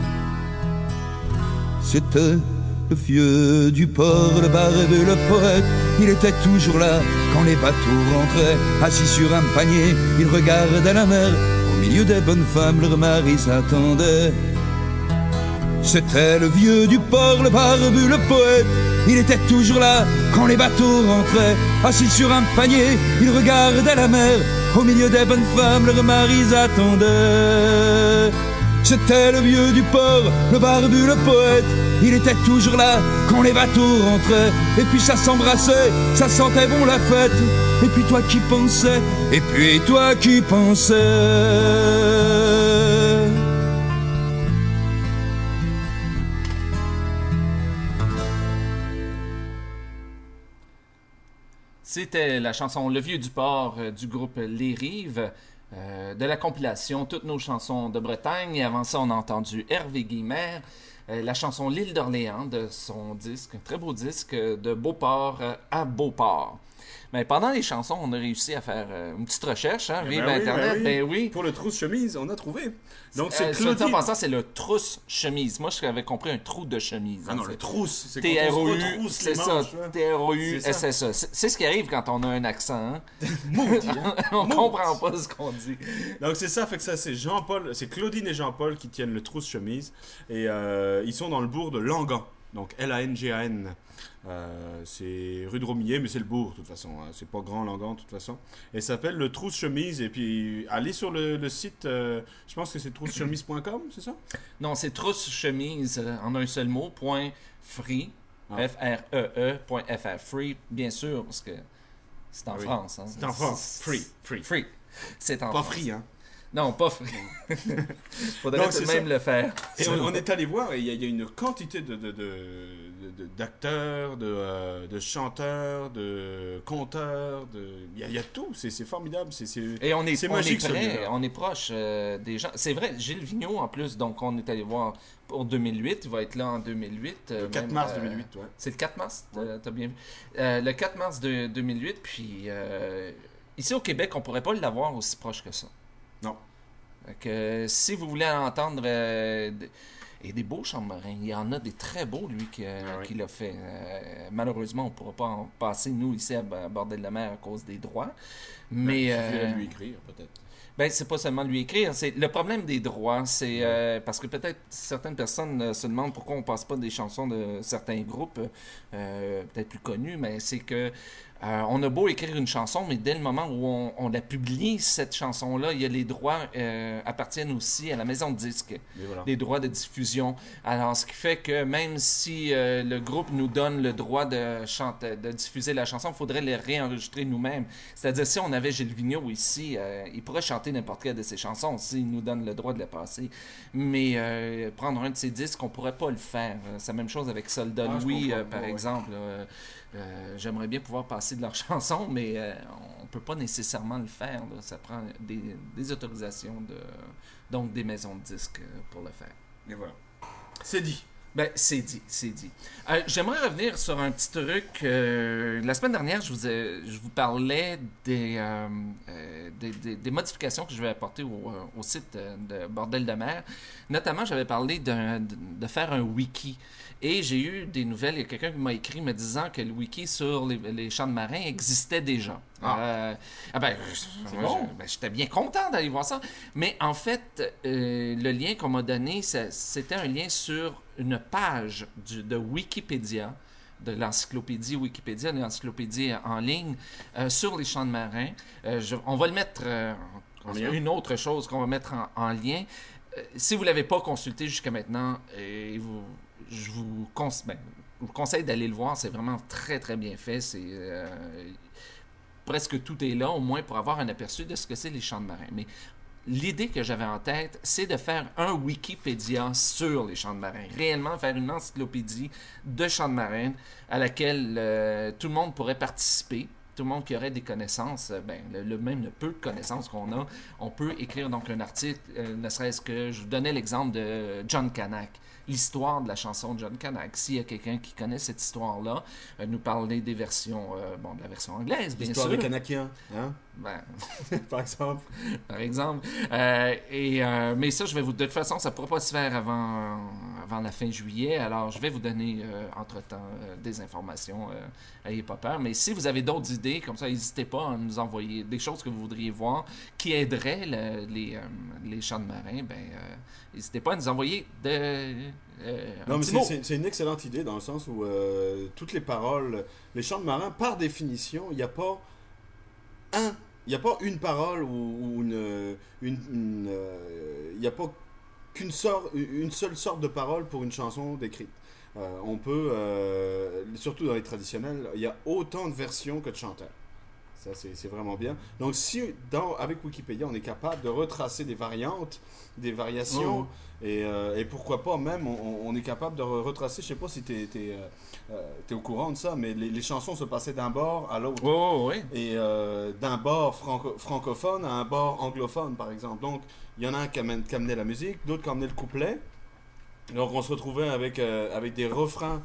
C'était le vieux du port, le barbu, le poète. Il était toujours là quand les bateaux rentraient. Assis sur un panier, il regardait la mer. Au milieu des bonnes femmes, leurs maris attendaient. C'était le vieux du port, le barbu, le poète. Il était toujours là quand les bateaux rentraient. Assis sur un panier, il regardait la mer. Au milieu des bonnes femmes, leurs maris attendaient. C'était le vieux du port, le barbu, le poète. Il était toujours là quand les bateaux rentraient. Et puis ça s'embrassait, ça sentait bon la fête. Et puis toi qui pensais, et puis toi qui pensais. C'était la chanson Le Vieux du Port euh, du groupe Les Rives. Euh, de la compilation Toutes nos chansons de Bretagne. Et avant ça, on a entendu Hervé Guillemère, euh, la chanson L'île d'Orléans de son disque, un très beau disque de Beauport euh, à Beauport. Mais pendant les chansons, on a réussi à faire euh, une petite recherche, hein, Eh vive ben oui, Internet, ben oui. ben oui. Pour le trousse-chemise, on a trouvé. Donc c'est Euh, Claudine. en passant, c'est le trousse-chemise. Moi, je avais compris un trou de chemise. Ah hein, non, c'est- le trousse, c'est T quand R on O se U, retrousse c'est les ça, manches, hein. T R O U C'est S ça. S A. C'est c'est ce qui arrive quand on a un accent. Hein? Maudit, hein. on Maudit. comprend pas ce qu'on dit. Donc c'est ça, fait que ça c'est Jean-Paul, c'est Claudine et Jean-Paul qui tiennent le trousse-chemise et euh, ils sont dans le bourg de Langan, donc L A N G A N. Euh, c'est rue de Romillet, mais c'est le bourg de toute façon, hein. C'est pas grand Langan de toute façon. Et ça s'appelle le trousse-chemise. Et puis allez sur le, le site, euh, je pense que c'est trousse-chemise point com, c'est ça? Non, c'est trousse-chemise euh, en un seul mot, point free, Ah. F R E E, point F R, free, bien sûr, parce que c'est en Ah oui. France. Hein. C'est en France, free, free. Free. C'est en Pas France. free, hein. Non, pas free. Faudrait Donc, tout de c'est même ça. le faire. Et on, on est allé voir, et il y, a- il y a une quantité de, de, de, de- de- d'acteurs, de, euh, de chanteurs, de conteurs, de... il y, a- il y a tout, c'est, c'est formidable. C'est, c'est, Et on est, c'est on magique, est près, celui-là. on est proche euh, des gens. C'est vrai, Gilles Vigneault en plus, donc on est allé voir pour deux mille huit, il va être là en deux mille huit. euh, Le quatre même, mars euh, deux mille huit, ouais. C'est le quatre mars, Ouais. t'as, t'as bien vu. Euh, le quatre mars de deux mille huit, puis euh, ici au Québec, on pourrait pas l'avoir aussi proche que ça. Non. Fait que si vous voulez entendre euh, d- et des beaux chants marins, il y en a des très beaux, lui, qui, euh, Ah oui. qui l'a fait. Euh, malheureusement, on ne pourra pas en passer, nous, ici, à, à Bordel de la Mer, à cause des droits. Mais Il euh, suffit de lui écrire, peut-être. Ben, c'est pas seulement lui écrire, c'est le problème des droits, c'est euh, parce que peut-être certaines personnes euh, se demandent pourquoi on passe pas des chansons de certains groupes, euh, peut-être plus connus, mais c'est que euh, on a beau écrire une chanson, mais dès le moment où on, on la publie, cette chanson-là, il y a les droits euh, appartiennent aussi à la maison de disques, voilà. les droits de diffusion. Alors, ce qui fait que même si euh, le groupe nous donne le droit de chanter, de diffuser la chanson, il faudrait les réenregistrer nous-mêmes. C'est-à-dire, si on avait Gilles Vigneault ici, euh, il pourrait chanter n'importe quelle de ses chansons s'il nous donne le droit de la passer. Mais euh, prendre un de ses disques, on pourrait pas le faire. C'est la même chose avec Soldat Ah, je Louis, comprends. euh, par Ouais. exemple. Euh, euh, J'aimerais bien pouvoir passer de leurs chansons, mais euh, on peut pas nécessairement le faire. Là. Ça prend des, des autorisations, de, donc des maisons de disques euh, pour le faire. Et voilà. C'est dit. Ben, c'est dit, c'est dit. Euh, J'aimerais revenir sur un petit truc. Euh, la semaine dernière, je vous, ai- je vous parlais des, euh, euh, des, des- des modifications que je vais apporter au, euh, au site euh, de Bordel de mer. Notamment, j'avais parlé d'un- de, de faire un wiki. Et j'ai eu des nouvelles. Il y a quelqu'un qui m'a écrit me disant que le wiki sur les, les champs de marins existait déjà. Ah. Euh, ah ben, je- moi, bon. je- ben, j'étais bien content d'aller voir ça. Mais en fait, euh, le lien qu'on m'a donné, ça- c'était un lien sur une page du- de Wikipédia, de l'encyclopédie Wikipédia, de l'encyclopédie en ligne, euh, sur les champs de marins. Euh, je- on va le mettre euh, En lien. une autre chose qu'on va mettre en, en lien. Euh, si vous ne l'avez pas consulté jusqu'à maintenant, euh, vous, je vous, cons ben, je vous conseille d'aller le voir. C'est vraiment très, très bien fait. C'est... euh, presque tout est là, au moins pour avoir un aperçu de ce que c'est les champs de marins. Mais l'idée que j'avais en tête, c'est de faire un Wikipédia sur les champs de marins. Réellement faire une encyclopédie de champs de marins à laquelle euh, tout le monde pourrait participer. Tout le monde qui aurait des connaissances, euh, ben, le, le même le peu de connaissances qu'on a, on peut écrire donc un article, euh, ne serait-ce que, je vous donnais l'exemple de John Canack, l'histoire de la chanson de John Canack. S'il y a quelqu'un qui connaît cette histoire-là, euh, nous parler des versions, euh, bon, de la version anglaise, bien L'histoire sûr. des Canakiens, hein, Ben, par exemple. par exemple. Euh, et, euh, mais ça, je vais vous. De toute façon, ça ne pourra pas se faire avant, avant la fin juillet. Alors, je vais vous donner, euh, entre-temps, euh, des informations. Euh, ayez pas peur. Mais si vous avez d'autres idées, comme ça, n'hésitez pas à nous envoyer des choses que vous voudriez voir qui aideraient le- les, euh, les champs de marins. Ben, euh, n'hésitez pas à nous envoyer de. Euh, un Non, mais petit c'est- mot. c'est c'est une excellente idée dans le sens où euh, toutes les paroles, les chants de marins, par définition, il n'y a pas un, il n'y a pas une parole ou, ou une, une, une, euh, il n'y a pas qu'une sorte, une seule sorte de parole pour une chanson décrite. Euh, on peut, euh, surtout dans les traditionnels, il y a autant de versions que de chanteurs. Ça, c'est c'est vraiment bien. Donc, si dans, avec Wikipédia, on est capable de retracer des variantes, des variations, Oh. et, euh, et pourquoi pas même, on, on est capable de re- retracer, je sais pas si tu es, au courant de ça, mais les, les chansons se passaient d'un bord à l'autre. Oh, oui. Et euh, d'un bord franco- francophone à un bord anglophone, par exemple. Donc, il y en a un qui, amène- qui amenait la musique, d'autres qui amenaient le couplet. Donc, on se retrouvait avec, euh, avec des refrains,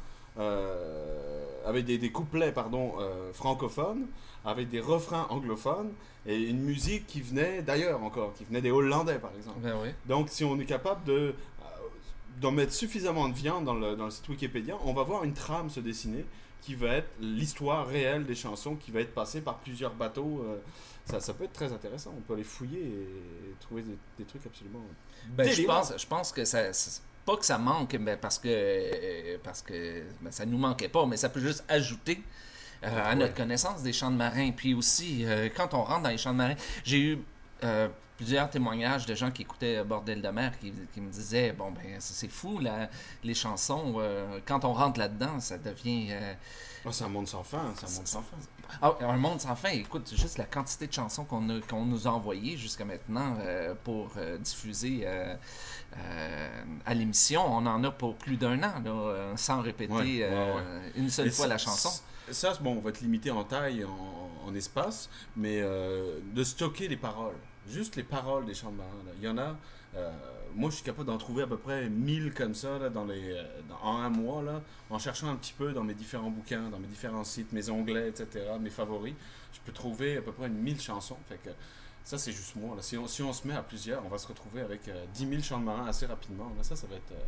euh, avec des, des couplets, pardon, euh, francophones, avec des refrains anglophones, et une musique qui venait d'ailleurs encore, qui venait des Hollandais, par exemple. Ben oui. Donc, si on est capable de euh, d'en mettre suffisamment de viande dans le, dans le site Wikipédia, on va voir une trame se dessiner qui va être l'histoire réelle des chansons, qui va être passée par plusieurs bateaux. euh, ça, ça peut être très intéressant. On peut aller fouiller et trouver des, des trucs absolument... Ben, je délirants. pense, je pense que ça, c'est pas que ça manque, mais parce que euh, parce que ben, ça nous manquait pas, mais ça peut juste ajouter euh, à notre connaissance des champs de marins. Puis aussi, euh, quand on rentre dans les champs de marins, j'ai eu euh, plusieurs témoignages de gens qui écoutaient Bordel de mer qui, qui me disaient bon ben c'est c'est fou là, les chansons euh, quand on rentre là-dedans, ça devient euh, Oh, c'est un monde sans fin, c'est un monde sans fin. ah, un monde sans fin. Écoute, juste la quantité de chansons qu'on a- qu'on nous a envoyées jusqu'à maintenant euh, pour euh, diffuser euh, euh, à l'émission, on en a pour plus d'un an, là, euh, sans répéter Ouais, ouais, euh, une seule Et fois ça- la chanson. Ça, c'est bon, on va être limité en taille, en, en espace, mais euh, de stocker les paroles. Juste les paroles des chants de marins. Là. Il y en a, euh, moi je suis capable d'en trouver à peu près mille comme ça là, dans les, euh, dans- en un mois, là, en cherchant un petit peu dans mes différents bouquins, dans mes différents sites, mes onglets, et cetera, mes favoris. Je peux trouver à peu près mille chansons. Fait que ça, c'est juste moi. Là. Si, on, si on se met à plusieurs, on va se retrouver avec euh, dix mille chants de marins assez rapidement. Là, ça, ça va être... euh,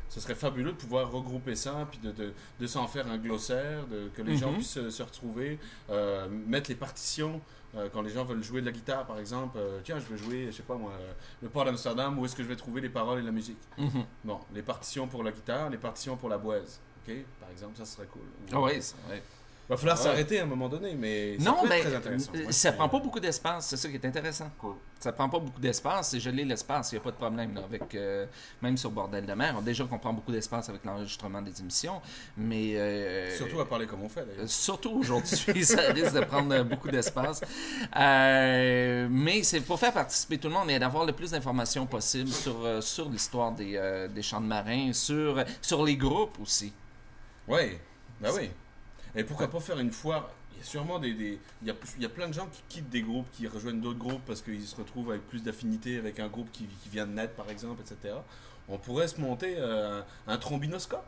ce serait fabuleux de pouvoir regrouper ça, puis de, de, de s'en faire un glossaire, de, que les Mhm. gens puissent se, se retrouver, euh, mettre les partitions, euh, quand les gens veulent jouer de la guitare par exemple, euh, tiens je veux jouer, je sais pas moi, euh, le port d'Amsterdam, où est-ce que je vais trouver les paroles et la musique? Mhm. Bon, les partitions pour la guitare, les partitions pour la boise, ok, par exemple, ça serait cool. Ah oui, c'est vrai. Il va falloir Ouais. s'arrêter à un moment donné, mais ça Non, peut mais être très intéressant. euh, Moi, ça je- prend pas beaucoup d'espace, c'est ça qui est intéressant. Cool. Ça prend pas beaucoup d'espace, et je l'ai l'espace, il n'y a pas de problème là, avec euh, même sur Bordel de mer. Déjà qu'on prend beaucoup d'espace avec l'enregistrement des émissions, mais euh, Surtout à parler comme on fait d'ailleurs. Euh, Surtout aujourd'hui, ça risque de prendre euh, beaucoup d'espace. Euh, mais c'est pour faire participer tout le monde et d'avoir le plus d'informations possible sur, euh, sur l'histoire des, euh, des champs de marins, sur, sur les groupes aussi. Oui, bah oui. Et pourquoi pas faire une foire? Il y a sûrement des, des il, y a, il y a plein de gens qui quittent des groupes, qui rejoignent d'autres groupes parce qu'ils se retrouvent avec plus d'affinité avec un groupe qui, qui vient de naître par exemple, et cetera. On pourrait se monter euh, un, un trombinoscope.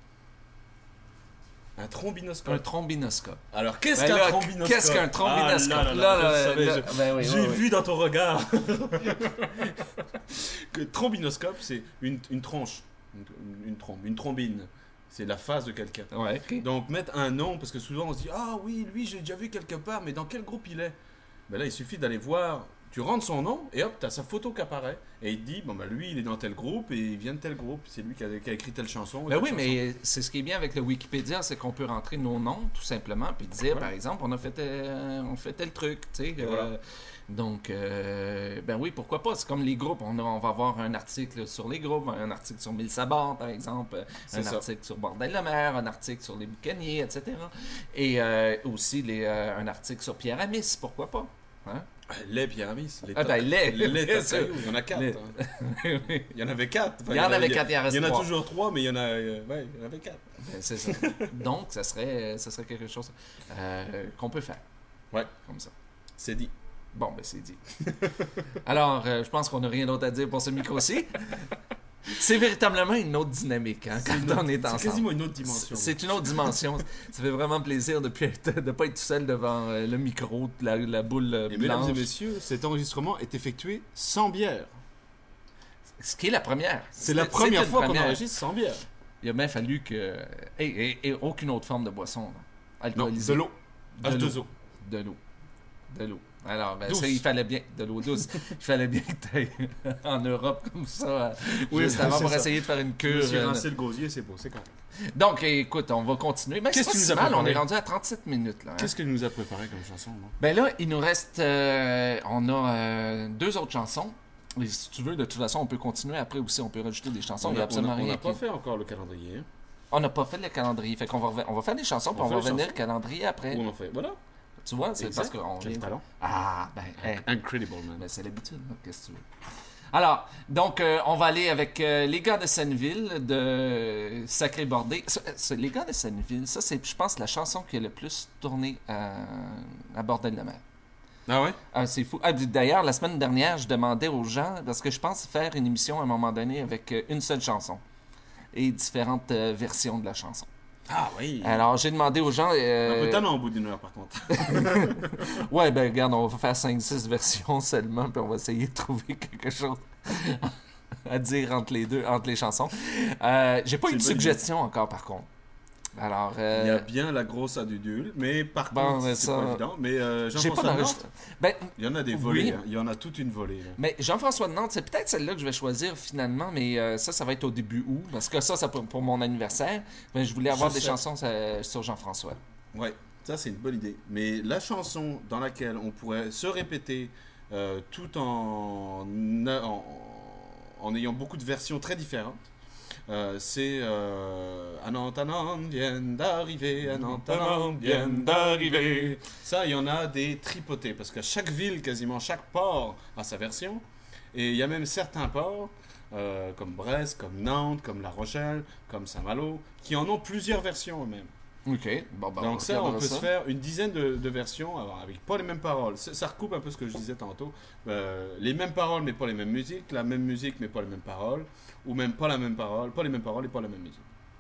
Un trombinoscope. Un trombinoscope. Alors qu'est-ce Ben qu'un là, trombinoscope? Qu'est-ce qu'un trombinoscope? Ah là là là, Là, je là, savais, là, je- ben oui, J'ai oui, oui. vu dans ton regard. Que trombinoscope, c'est une, une tronche, une, une trombe, une trombine. C'est la face de quelqu'un. Ouais, ok. Donc mettre un nom, parce que souvent on se dit ah oui, lui j'ai déjà vu quelque part, mais dans quel groupe il est? Ben là il suffit d'aller voir, tu rentres son nom et hop, t'as sa photo qui apparaît. Et il te dit bon ben lui il est dans tel groupe et il vient de tel groupe, c'est lui qui a, qui a écrit telle chanson. Ben telle oui, chanson. mais c'est ce qui est bien avec le Wikipédia, c'est qu'on peut rentrer nos noms, tout simplement, puis dire, Ouais. par exemple, on a fait, euh, on fait tel truc, tu sais. euh, voilà. Donc, euh, ben oui, pourquoi pas? C'est comme les groupes. On, a- on va avoir un article sur les groupes, un article sur Mille Sabords, par exemple, un C'est ça. article sur Bordel de mer, un article sur les boucaniers, et cetera. Et euh, aussi les, euh, un article sur Pierre Amis, pourquoi pas? Hein? Les Pyramis, les Ah ben, les, les bien tas- sûr. il y en a quatre. Les- hein. Il y en avait quatre. Enfin, Il y en avait a- quatre, il en reste Il y en a trois. toujours trois, mais il y en a, euh, ouais, il y en avait quatre. Ben, c'est ça. Donc, ça serait, ça serait quelque chose euh, qu'on peut faire. Ouais. Comme ça. C'est dit. Bon, ben c'est dit. Alors, euh, je pense qu'on n'a rien d'autre à dire pour ce micro-ci. C'est véritablement une autre dynamique hein, quand une autre- on est c'est ensemble. quasiment une autre dimension. C'est c'est une autre dimension. Ça fait vraiment plaisir de ne pas être tout seul devant euh, le micro, la, la boule euh, Et mesdames blanche. et messieurs, cet enregistrement est effectué sans bière. Ce qui est la première. C'est la première une fois qu'on première. enregistre sans bière. Il a bien fallu que... Et, et- et aucune autre forme de boisson. là. Non, Alcoolisée. de l'eau. De H deux l'eau. O. De l'eau. De l'eau. Alors, ben, Douce. ça, il fallait bien, de l'eau douce, il fallait bien que tu ailles en Europe comme ça, euh, Oui, juste ben, avant c'est pour ça. essayer de faire une Je me cure. suis euh, rincé le gosier, c'est beau, c'est correct. Donc, écoute, on va continuer. Ben, Qu'est-ce c'est pas que tu si nous as mal, on préparé? est rendu à trente-sept minutes. Là, hein. Qu'est-ce qu'elle nous a préparé comme chanson, non? Ben là, il nous reste, euh, on a euh, deux autres chansons. Et si tu veux, de toute façon, on peut continuer après aussi, on peut rajouter des chansons. On il y a a- absolument on a- on rien n'a pas qui- fait encore le calendrier. hein. On n'a pas fait le calendrier. Fait qu'on va, reven- on va faire des chansons, puis On on, fait va les revenir chansons. au calendrier après. Où on en fait. Voilà. Tu vois, c'est Exact. parce qu'on Quel vient- talent. Ah, ben, hey. Incredible, man. Ben, c'est l'habitude, là. Qu'est-ce que tu veux. Alors, donc, euh, on va aller avec euh, les gars de Senneville de Sacré Bordé. Ça, c'est- les gars de Senneville, ça, c'est, je pense, la chanson qui a le plus tourné à, à Bordel de mer. Ah ouais? Ah, c'est fou. Ah, d'ailleurs, la semaine dernière, je demandais aux gens, parce que je pense faire une émission à un moment donné avec euh, une seule chanson et différentes euh, versions de la chanson. Ah oui. Alors, j'ai demandé aux gens... euh, Un peu tannant au bout d'une heure, par contre. Ouais, ben regarde, on va faire cinq six versions seulement, puis on va essayer de trouver quelque chose à dire entre les deux, entre les chansons. Euh, j'ai pas C'est eu de une bonne suggestion encore, par contre. Alors, euh, Il y a bien la grosse adudule, mais par Bon, contre, mais c'est ça- pas évident. Mais euh, j'ai pas Jean-François de d'enregistre- Nantes, Ben, il y en a des Oui. volets. hein. Il y en a toute une volée. là. mais Jean-François de Nantes, c'est peut-être celle-là que je vais choisir finalement, mais euh, ça, ça va être au début août, parce que ça, ça pour, pour mon anniversaire. Ben, je voulais avoir Je des sais. chansons euh, sur Jean-François. Ouais, ça c'est une bonne idée. Mais la chanson dans laquelle on pourrait se répéter euh, tout en, en, en ayant beaucoup de versions très différentes, euh, c'est euh, À Nantes, à Nantes, viennent d'arriver, à Nantes, à Nantes, viennent d'arriver. Ça, il y en a des tripotés, parce que chaque ville, quasiment chaque port a sa version. Et il y a même certains ports, euh, comme Brest, comme Nantes, comme La Rochelle, comme Saint-Malo, qui en ont plusieurs versions eux-mêmes. OK. Bon, ben, Donc ça, on regardera peut se faire une dizaine de, de versions, alors avec pas les mêmes paroles. Ça, ça recoupe un peu ce que je disais tantôt. Euh, les mêmes paroles, mais pas les mêmes musiques. La même musique, mais pas les mêmes paroles. Ou même pas la même parole, pas les mêmes paroles et pas la même musique.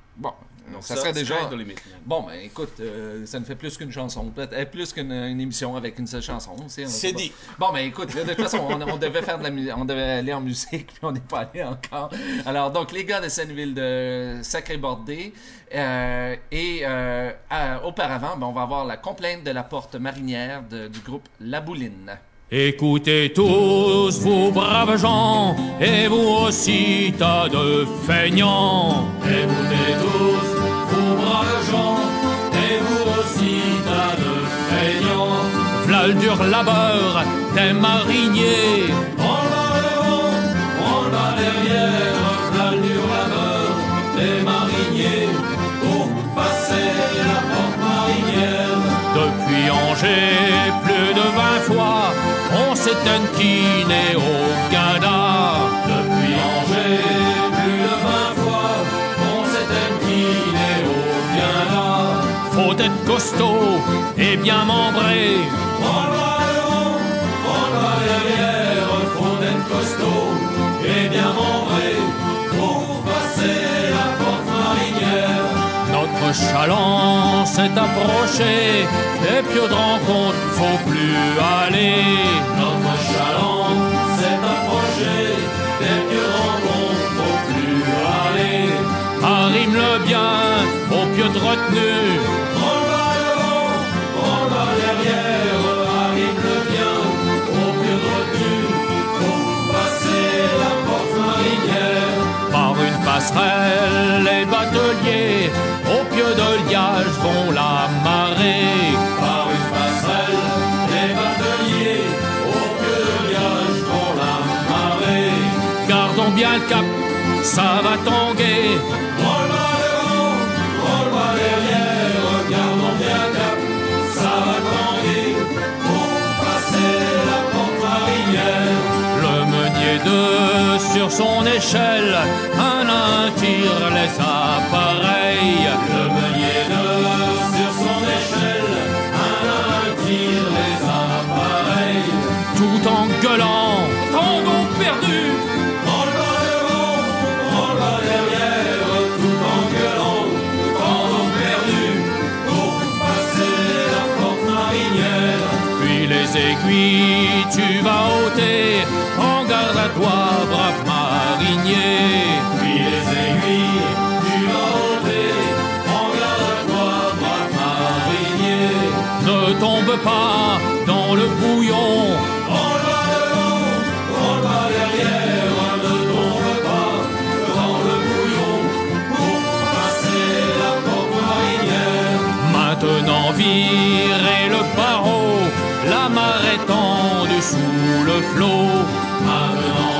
Bon, Donc ça, serait déjà... de limite, bon, ben écoute, euh, ça ne fait plus qu'une chanson. Peut-être euh, plus qu'une une émission avec une seule chanson. C'est, C'est dit. Bon, ben écoute, là, de toute façon, on, on devait faire de la musique, on devait aller en musique, puis on n'est pas allé encore. Alors, donc, les gars de Sainte-Ville de Sacré-Bordé. Euh, et euh, à, auparavant, ben, on va avoir la complainte de la porte marinière de, du groupe La Bouline. Écoutez tous, vous braves gens, et vous aussi, tas de feignants. Écoutez tous, vous braves gens, et vous aussi, tas de feignants. V'là le dur labeur des mariniers. On va devant, on va derrière. V'là le dur labeur des mariniers. Pour passer la porte marinière. Depuis Angers, plus de vingt fois, on s'est enquiné au guinda. Depuis Angers, plus de vingt fois, on s'est enquiné au guinda. Faut être costaud et bien membré. On va devant, on va derrière. Faut être costaud et bien membré pour passer la porte marinière. Notre chaland s'est approché, des pieux de rencontre, faut plus aller. Notre chaland s'est approché, des pieux de rencontre, faut plus aller. Arrime le bien, au pieux de retenue. On va devant, on va derrière. Arrime le bien, au pieux de retenue, pour passer la porte marinière. Par une passerelle, les bateliers au pied de liage vont la marée. Par une passerelle, les bateliers au pied de liage vont la marée. Gardons bien le cap, ça va tanguer. On va devant, on va derrière. Gardons bien le cap, ça va tanguer. Pour passer la porte marinière. Le meunier de sur son échelle, un à un tire les appareils. Le meunier de sur son échelle, un à un tire les appareils. Tout en gueulant, tango perdu. On va devant, on va derrière. Tout en gueulant, tango perdu. Pour passer la porte marinière. Puis les aiguilles, tu vas ôter. En garde à toi, brave marinier. Puis les aiguilles, tu vas ôter. En garde à toi, brave marinier. Ne tombe pas dans le bouillon. On va devant, on va derrière. Ne tombe pas dans le bouillon. Pour passer la porte marinière. Maintenant virez le barreau. La marée tendue sous le flot. Maintenant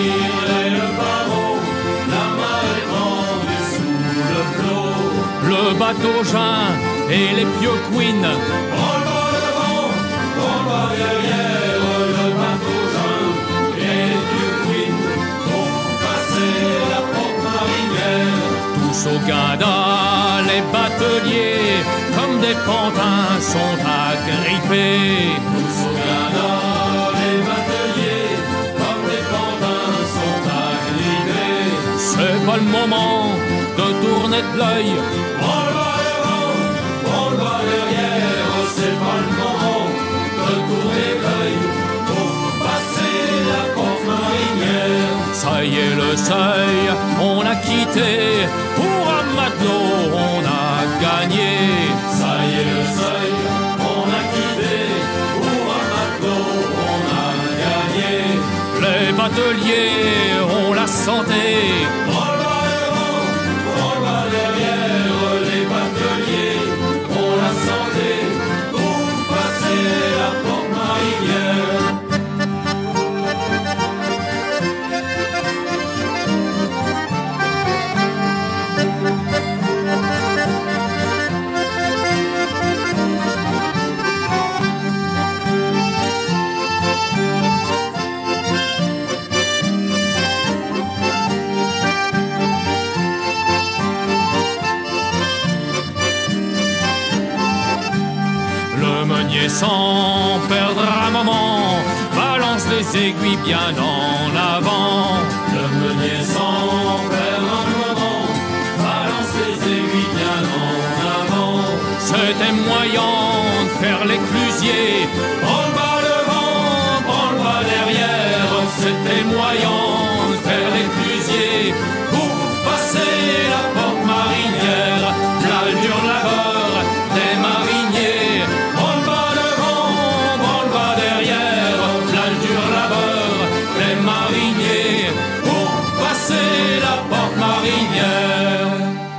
virez le barreau. La marée tendue sous le flot. Le bateau joint et les pieux queen. On va devant, on va derrière. Le bateau joint et les pieux queen. Pour passer la porte marinière. Tous au guinda, les bateliers, comme des pantins, sont agrippés. Tous au guinda, les bateliers, comme des pantins, sont agrippés. C'est pas le moment de tourner de l'œil. On va devant, on va derrière. C'est pas le moment de tourner de l'œil. Pour passer la porte marinière. Ça y est le seuil, on a quitté. Pour un matelot, on a gagné. Ça y est le seuil, on a quitté. Pour un matelot, on a gagné. Les bateliers ont la santé. On va devant, on va derrière. Les bateliers ont la santé. Pour passer la porte marinière. Sans perdre un moment, balance les aiguilles bien en avant. Le meunier sans perdre un moment, balance les c'était moyen de faire l'éclusier. Branle-bas devant, branle-bas derrière, c'était moyen de faire l'éclusier. Pour passer la porte marinière, là le dur labeur des mariniers. Branle-bas devant, branle-bas derrière, là le dur labeur des mariniers. Pour passer la porte marinière.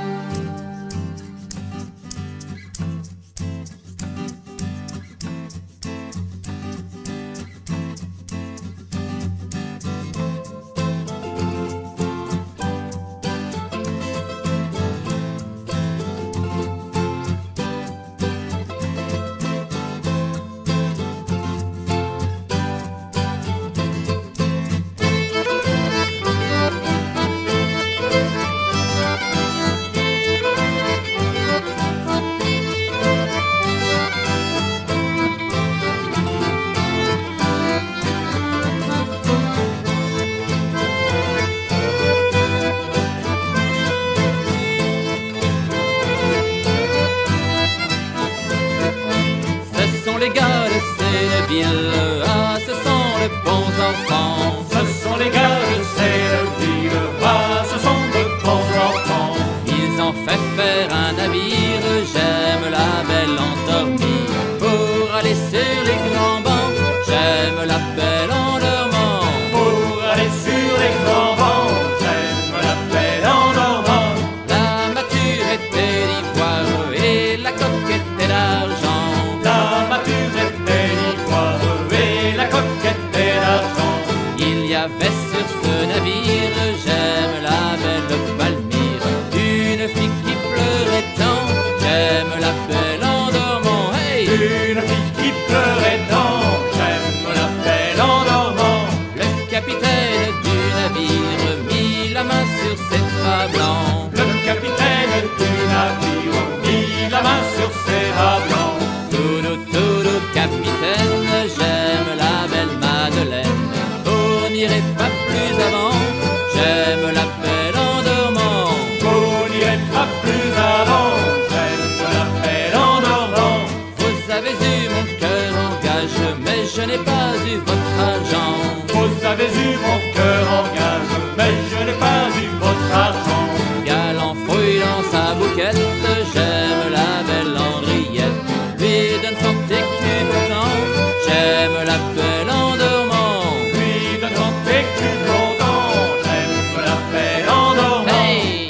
Les gars de Sénéville, ah, ce sont de bons enfants. Ce sont les gars de Sénéville, ah, ce sont de bons enfants. Ils ont fait faire un navire, j'aime la belle endormie. Pour aller sur les grands bancs, j'aime la belle endormant. Pour aller sur les grands bancs, j'aime la belle endormant. La mâture était d'ivoire et la coque était d'argent. La mâture était d'ivoire et la coque était d'argent. Il y avait sur ce navire, j'aime la belle Palmyre, une fille qui pleurait tant, j'aime la belle endormant. Hey! Une fille qui pleurait tant, j'aime la belle endormant. Le capitaine du navire mit la main sur ses bras blancs. Le capitaine du navire mit la main sur ses bras blancs. Toudou, toudou, capitaine, j'aime la belle Madeleine. Vous n'irez pas plus avant, j'aime la belle endormant. Vous n'irez pas plus avant, j'aime la belle endormant. Vous avez eu mon cœur en gage, mais je n'ai pas eu votre argent. Vous avez eu mon cœur en gage, mais je n'ai pas eu votre argent. Galant fouille dans sa bouquette, j'aime la belle Henriette. Lui donne son écu content, j'aime la belle endormant. Lui donne son écu content, j'aime la belle endormant. Hey!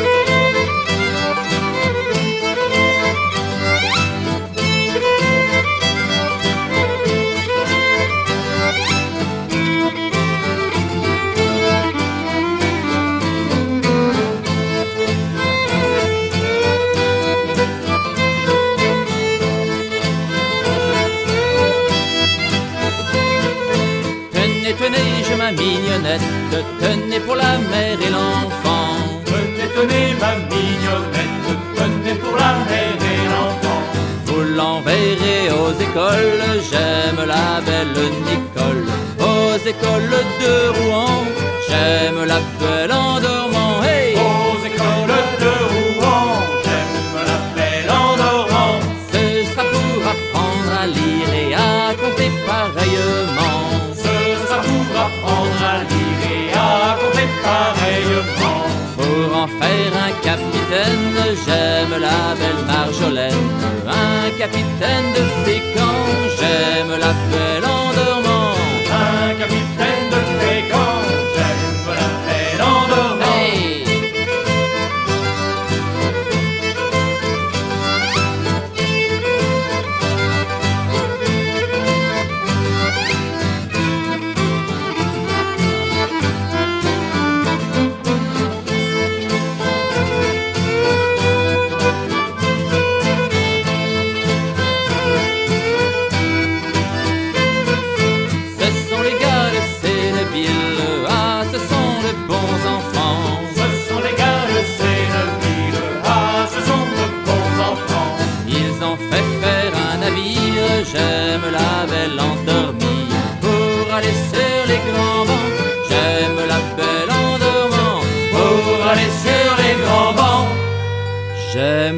Tenez, tenez, je ma mignonnette, tenez pour la mère et l'enfant. Tenez, tenez ma mignonnette, tenez pour la mère et l'enfant. Vous l'enverrez aux écoles, j'aime la belle Nicole. Aux écoles de Rouen, j'aime la belle endormant. Hey! Aux écoles de Rouen, j'aime la belle endormant. Ce sera pour apprendre à lire et à compter pareillement. Ce sera pour apprendre à lire et à compter pareillement. Pour en faire un capitaine, j'aime la belle Marjolaine. Un capitaine de Fécamp, j'aime la belle endormant. Un capitaine de Fécamp, j'aime la belle endormant. Hey!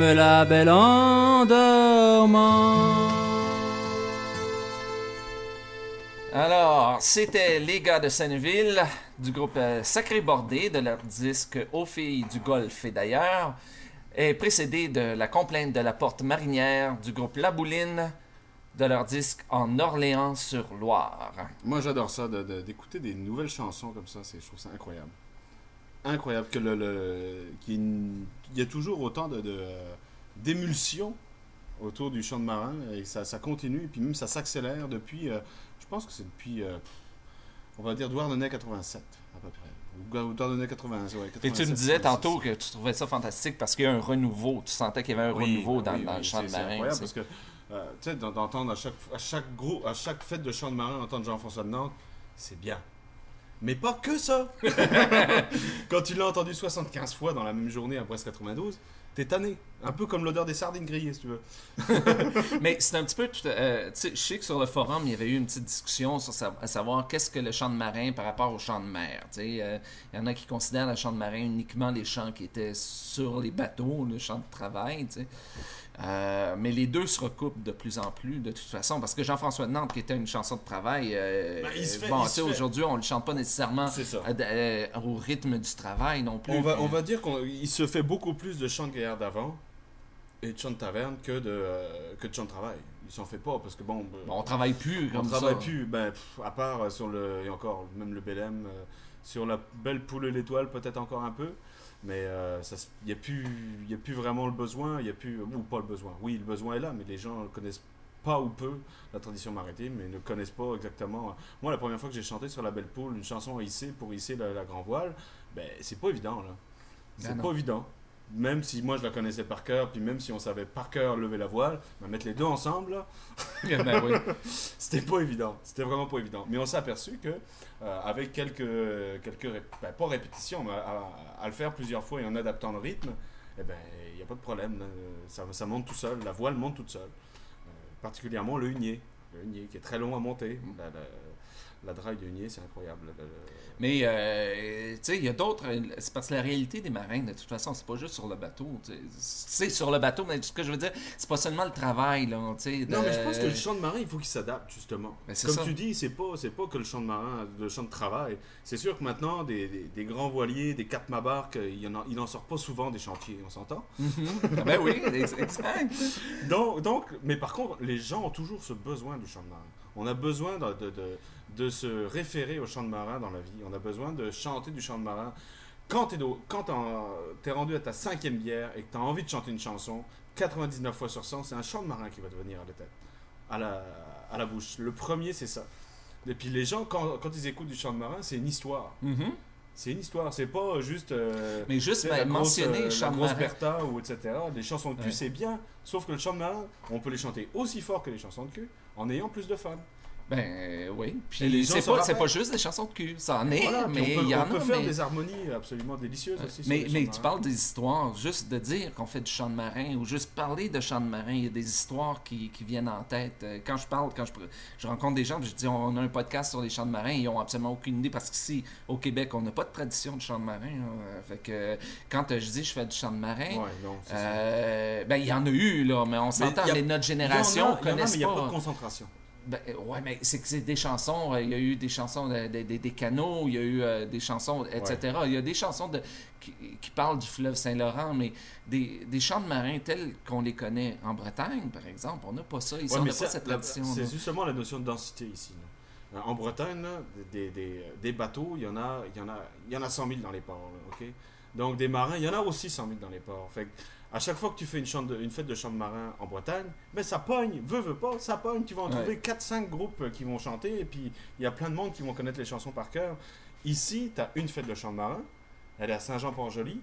la belle en dormant. Alors, c'était les gars de Senneville, du groupe euh, Sacré Bordé, de leur disque Aux filles du Golfe et d'ailleurs, et précédé de La complainte de la porte marinière du groupe La Bouline, de leur disque En Orléans-sur-Loire. Moi, j'adore ça, de, de- d'écouter des nouvelles chansons comme ça. C'est, je trouve ça incroyable. Incroyable que le, le- qu'il y ait une- il y a toujours autant de, de, euh, d'émulsion autour du chant de marin et ça, ça continue et puis même ça s'accélère depuis, euh, je pense que c'est depuis, euh, on va dire Douarnenez quatre-vingt-sept à peu près. Ou Douarnenez quatre-vingt-seize, ouais, Et tu me quatre-vingt-sept, disais tantôt quatre-vingt-six. que tu trouvais ça fantastique parce qu'il y a un renouveau. Tu sentais qu'il y avait un Oui, renouveau bah dans, oui, dans oui, le chant c'est- de c'est marin. incroyable tu parce sais. que euh, tu sais, d'en- d'entendre à chaque, à chaque gros, à chaque fête de chant de marin, entendre Jean-François de Nantes, c'est bien. Mais pas que ça. Quand tu l'as entendu soixante-quinze fois dans la même journée à Brest quatre-vingt-douze, t'es tanné. Un peu comme l'odeur des sardines grillées, si tu veux. Mais c'est un petit peu... tout- euh, tu sais, je sais que sur le forum, il y avait eu une petite discussion sur sa- à savoir qu'est-ce que le chant de marin par rapport au chant de mer. Tu sais, euh, il y en a qui considèrent le chant de marin uniquement les chants qui étaient sur les bateaux, le chant de travail. Tu sais. Euh, mais les deux se recoupent de plus en plus, de toute façon, parce que Jean-François de Nantes, qui était une chanson de travail, euh, Ben, il se fait- bon, il tu se sais, fait. aujourd'hui, on ne le chante pas nécessairement C'est ça. à- euh, au rythme du travail non plus. On va, Puis- on va dire qu'il se fait beaucoup plus de chants de gaillard d'avant et de chants de taverne que de, euh, que de chants de travail. Il s'en fait pas parce que bon... euh, Bon, on travaille plus on comme travaille ça. plus, ben, pff, à part euh, sur le... Et encore, même le Bélème, euh, sur la belle poule et l'étoile, peut-être encore un peu. Mais il n'y a, plus- y a plus vraiment le besoin, il y a plus... Ou pas le besoin. Oui, le besoin est là, mais les gens ne connaissent pas ou peu la tradition maritime, mais ne connaissent pas exactement... Moi, la première fois que j'ai chanté sur la belle poule, une chanson à hisser pour hisser la, la grand voile, ben, c'est pas évident, là. C'est Ben non. pas évident. Même si moi je la connaissais par cœur, puis même si on savait par cœur lever la voile, ben, mettre les deux ensemble, là, Ben oui. c'était pas évident. C'était vraiment pas évident. Mais on s'est aperçu que euh, avec quelques, quelques rép- ben, pas répétitions, mais à, à le faire plusieurs fois et en adaptant le rythme, eh ben il n'y a pas de problème. là. Ça, ça monte tout seul. La voile monte toute seule. Euh, particulièrement le hunier. Le hunier qui est très long à monter. La, la, la drague de hunier, c'est incroyable. Le- le- Mais, euh, tu sais, il y a d'autres... C'est parce que la réalité des marins, de toute façon, c'est pas juste sur le bateau. tu sais. C'est sur le bateau, mais ce que je veux dire, c'est pas seulement le travail, là, tu sais. Non, de- mais je pense que le chant de marin, il faut qu'il s'adapte, justement. Ben, c'est Comme ça. tu dis, c'est pas, c'est pas que le chant de marin, le chant de travail. C'est sûr que maintenant, des, des, des grands voiliers, des quatre mabarques, il y en a- il n'en sort pas souvent des chantiers, on s'entend? Ah ben oui, ex- exact. Donc, donc, mais par contre, les gens ont toujours ce besoin du chant de marin. On a besoin de, de, de, de se référer au chant de marin dans la vie. On a besoin de chanter du chant de marin. Quand tu es rendu à ta cinquième bière et que tu as envie de chanter une chanson, quatre-vingt-dix-neuf fois sur cent, c'est un chant de marin qui va te venir à la tête, à la, à la bouche. Le premier, c'est ça. Et puis les gens, quand, quand ils écoutent du chant de marin, c'est une histoire. Mhm. C'est une histoire, c'est pas juste. euh, Mais juste tu sais, la ben, grosse, mentionner euh, le chant la de grosse marin. Bertha ou et cetera. Les chansons de cul, Ouais. c'est bien. Sauf que le chant de marin, on peut les chanter aussi fort que les chansons de cul en ayant plus de fans. Ben euh, oui. Et les Puis gens c'est se pas, c'est rappellent. pas juste des chansons de cul. Ça en est, Voilà, puis mais on peut, il y on en peut a. faire mais... des harmonies absolument délicieuses aussi. sur Mais, les mais chants de tu marin. parles des histoires, juste de dire qu'on fait du chant de marin ou juste parler de chant de marin, il y a des histoires qui, qui viennent en tête. Euh, Quand je parle, quand je, je rencontre des gens, puis je dis on a un podcast sur les chants de marin, ils ont absolument aucune idée parce qu'ici, au Québec, on n'a pas de tradition de chant de marin. Là. Fait que euh, quand euh, je dis je fais du chant de marin, Ouais, non, c'est ça. euh, ben il y en a eu, là, mais on s'entend, il y a- mais notre Il y en a, génération il y en a, connaît mais il n'y a pas. pas de concentration. Ben, euh, ouais, mais c'est que c'est des chansons. euh, Il y a eu des chansons de- de- de- des canaux, il y a eu euh, des chansons, et cetera. Il y a des chansons de, qui, qui parlent du fleuve Saint-Laurent, mais des, des chants de marins tels qu'on les connaît en Bretagne, par exemple, on n'a pas ça. Ici, Ouais, on mais n'a pas ça, cette la- tradition. C'est justement la notion de densité ici. là. Euh, En Bretagne, là, des, des, des bateaux, il y en a, il y en a, il y en a cent mille dans les ports. Là, ok. Donc des marins, il y en a aussi cent mille dans les ports. Fait que, à chaque fois que tu fais une, chante de- une fête de chant de marin en Bretagne, ben ça pogne, veut, veut pas, ça pogne. Tu vas en Ouais. trouver quatre cinq groupes euh, qui vont chanter, et puis il y a plein de monde qui vont connaître les chansons par cœur. Ici, tu as une fête de chant de marin, elle est à Saint-Jean-Port-Joli.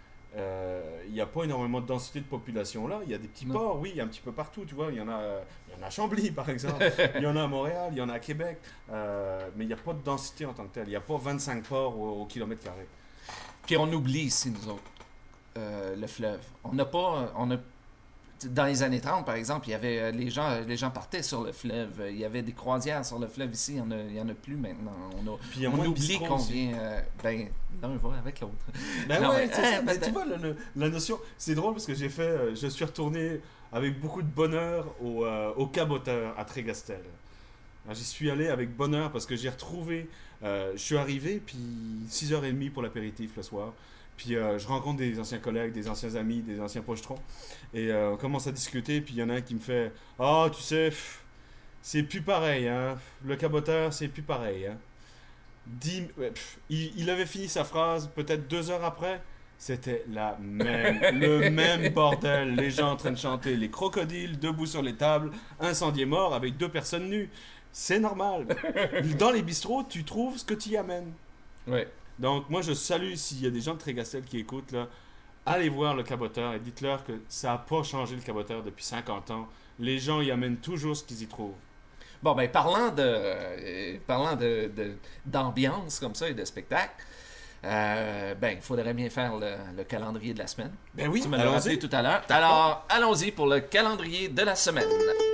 Euh, Il n'y a pas énormément de densité de population là. Il y a des petits Non. ports, oui, il y a un petit peu partout, tu vois. Il y en a, euh, il y en a à Chambly, par exemple. Il y en a à Montréal, il y en a à Québec. Euh, mais il n'y a pas de densité en tant que telle. Il n'y a pas vingt-cinq ports au, au kilomètre carré. Puis on oublie ici, nous autres, euh, le fleuve. On n'a pas. On a, dans les années trente, par exemple, il y avait euh, les gens les gens partaient sur le fleuve. Il y avait des croisières sur le fleuve ici. Il n'y en, a- il y en a plus maintenant. On, a- Puis il y a on moins de oublie bistrots qu'on aussi. vient... euh, ben, l'un va avec l'autre. Ben Non, ouais, mais- c'est ça, eh, mais ben, tu vois, le- le- la notion, c'est drôle parce que j'ai fait, euh, je suis retourné avec beaucoup de bonheur au, euh, au Caboteur à Trégastel. Alors, j'y suis allé avec bonheur parce que j'ai retrouvé, euh, je suis arrivé, puis six heures trente pour l'apéritif le soir. Puis euh, je rencontre des anciens collègues, des anciens amis, des anciens pochetrons. Et euh, on commence à discuter, puis il y en a un qui me fait « Ah, tu sais, pff, c'est plus pareil, hein. Le Caboteur, c'est plus pareil, hein. » Dix- ouais, pff, il, il avait fini sa phrase, peut-être deux heures après, c'était la même, le même bordel. Les gens en train de chanter les crocodiles, debout sur les tables, incendiés morts avec deux personnes nues. C'est normal. Dans les bistrots, tu trouves ce que tu y amènes. Ouais. Donc, moi, je salue s'il y a des gens de Trégastel qui écoutent, là, allez voir le Caboteur et dites-leur que ça n'a pas changé le Caboteur depuis cinquante ans. Les gens y amènent toujours ce qu'ils y trouvent. Bon, ben, parlant de, euh, parlant de, de- d'ambiance comme ça et de spectacle, euh, ben, il faudrait bien faire le, le calendrier de la semaine. Ben oui, Tu me l'as allons-y. rappelé tout à l'heure. Alors, allons-y pour le calendrier de la semaine.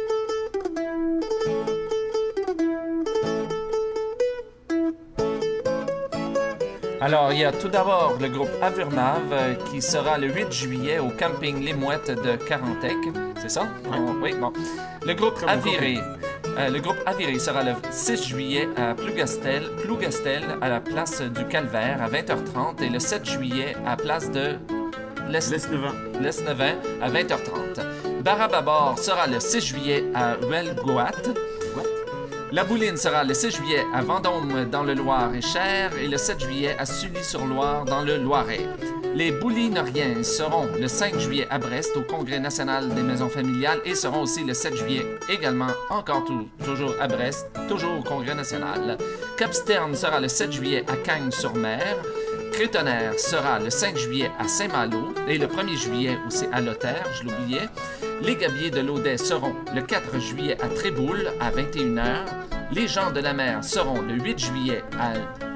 Alors, il y a tout d'abord le groupe Avurnave euh, qui sera le huit juillet au camping Les Mouettes de Carantec. C'est ça? On- oui, bon. Le groupe Comme un Aviré. euh, le groupe Aviré sera le six juillet à Plougastel, Plougastel à la place du Calvaire à vingt heures trente et le sept juillet à place de l'Est- Laisse-le-vin. l'Est-Nevin à vingt heures trente. Barababor sera le six juillet à Huelgoat. La Bouline sera le six juillet à Vendôme dans le Loir-et-Cher et le sept juillet à Sully-sur-Loire dans le Loiret. Les Boulineriens seront le cinq juillet à Brest au Congrès national des maisons familiales et seront aussi le sept juillet également encore tout- toujours à Brest, toujours au Congrès national. Cap-Stern sera le sept juillet à Cagnes-sur-Mer. Crétonnerre sera le cinq juillet à Saint-Malo et le premier juillet aussi à Lothaire, je l'oubliais. Les Gabiers de l'Audet seront le quatre juillet à Tréboul à vingt et une heures. Les gens de la mer seront le huit juillet à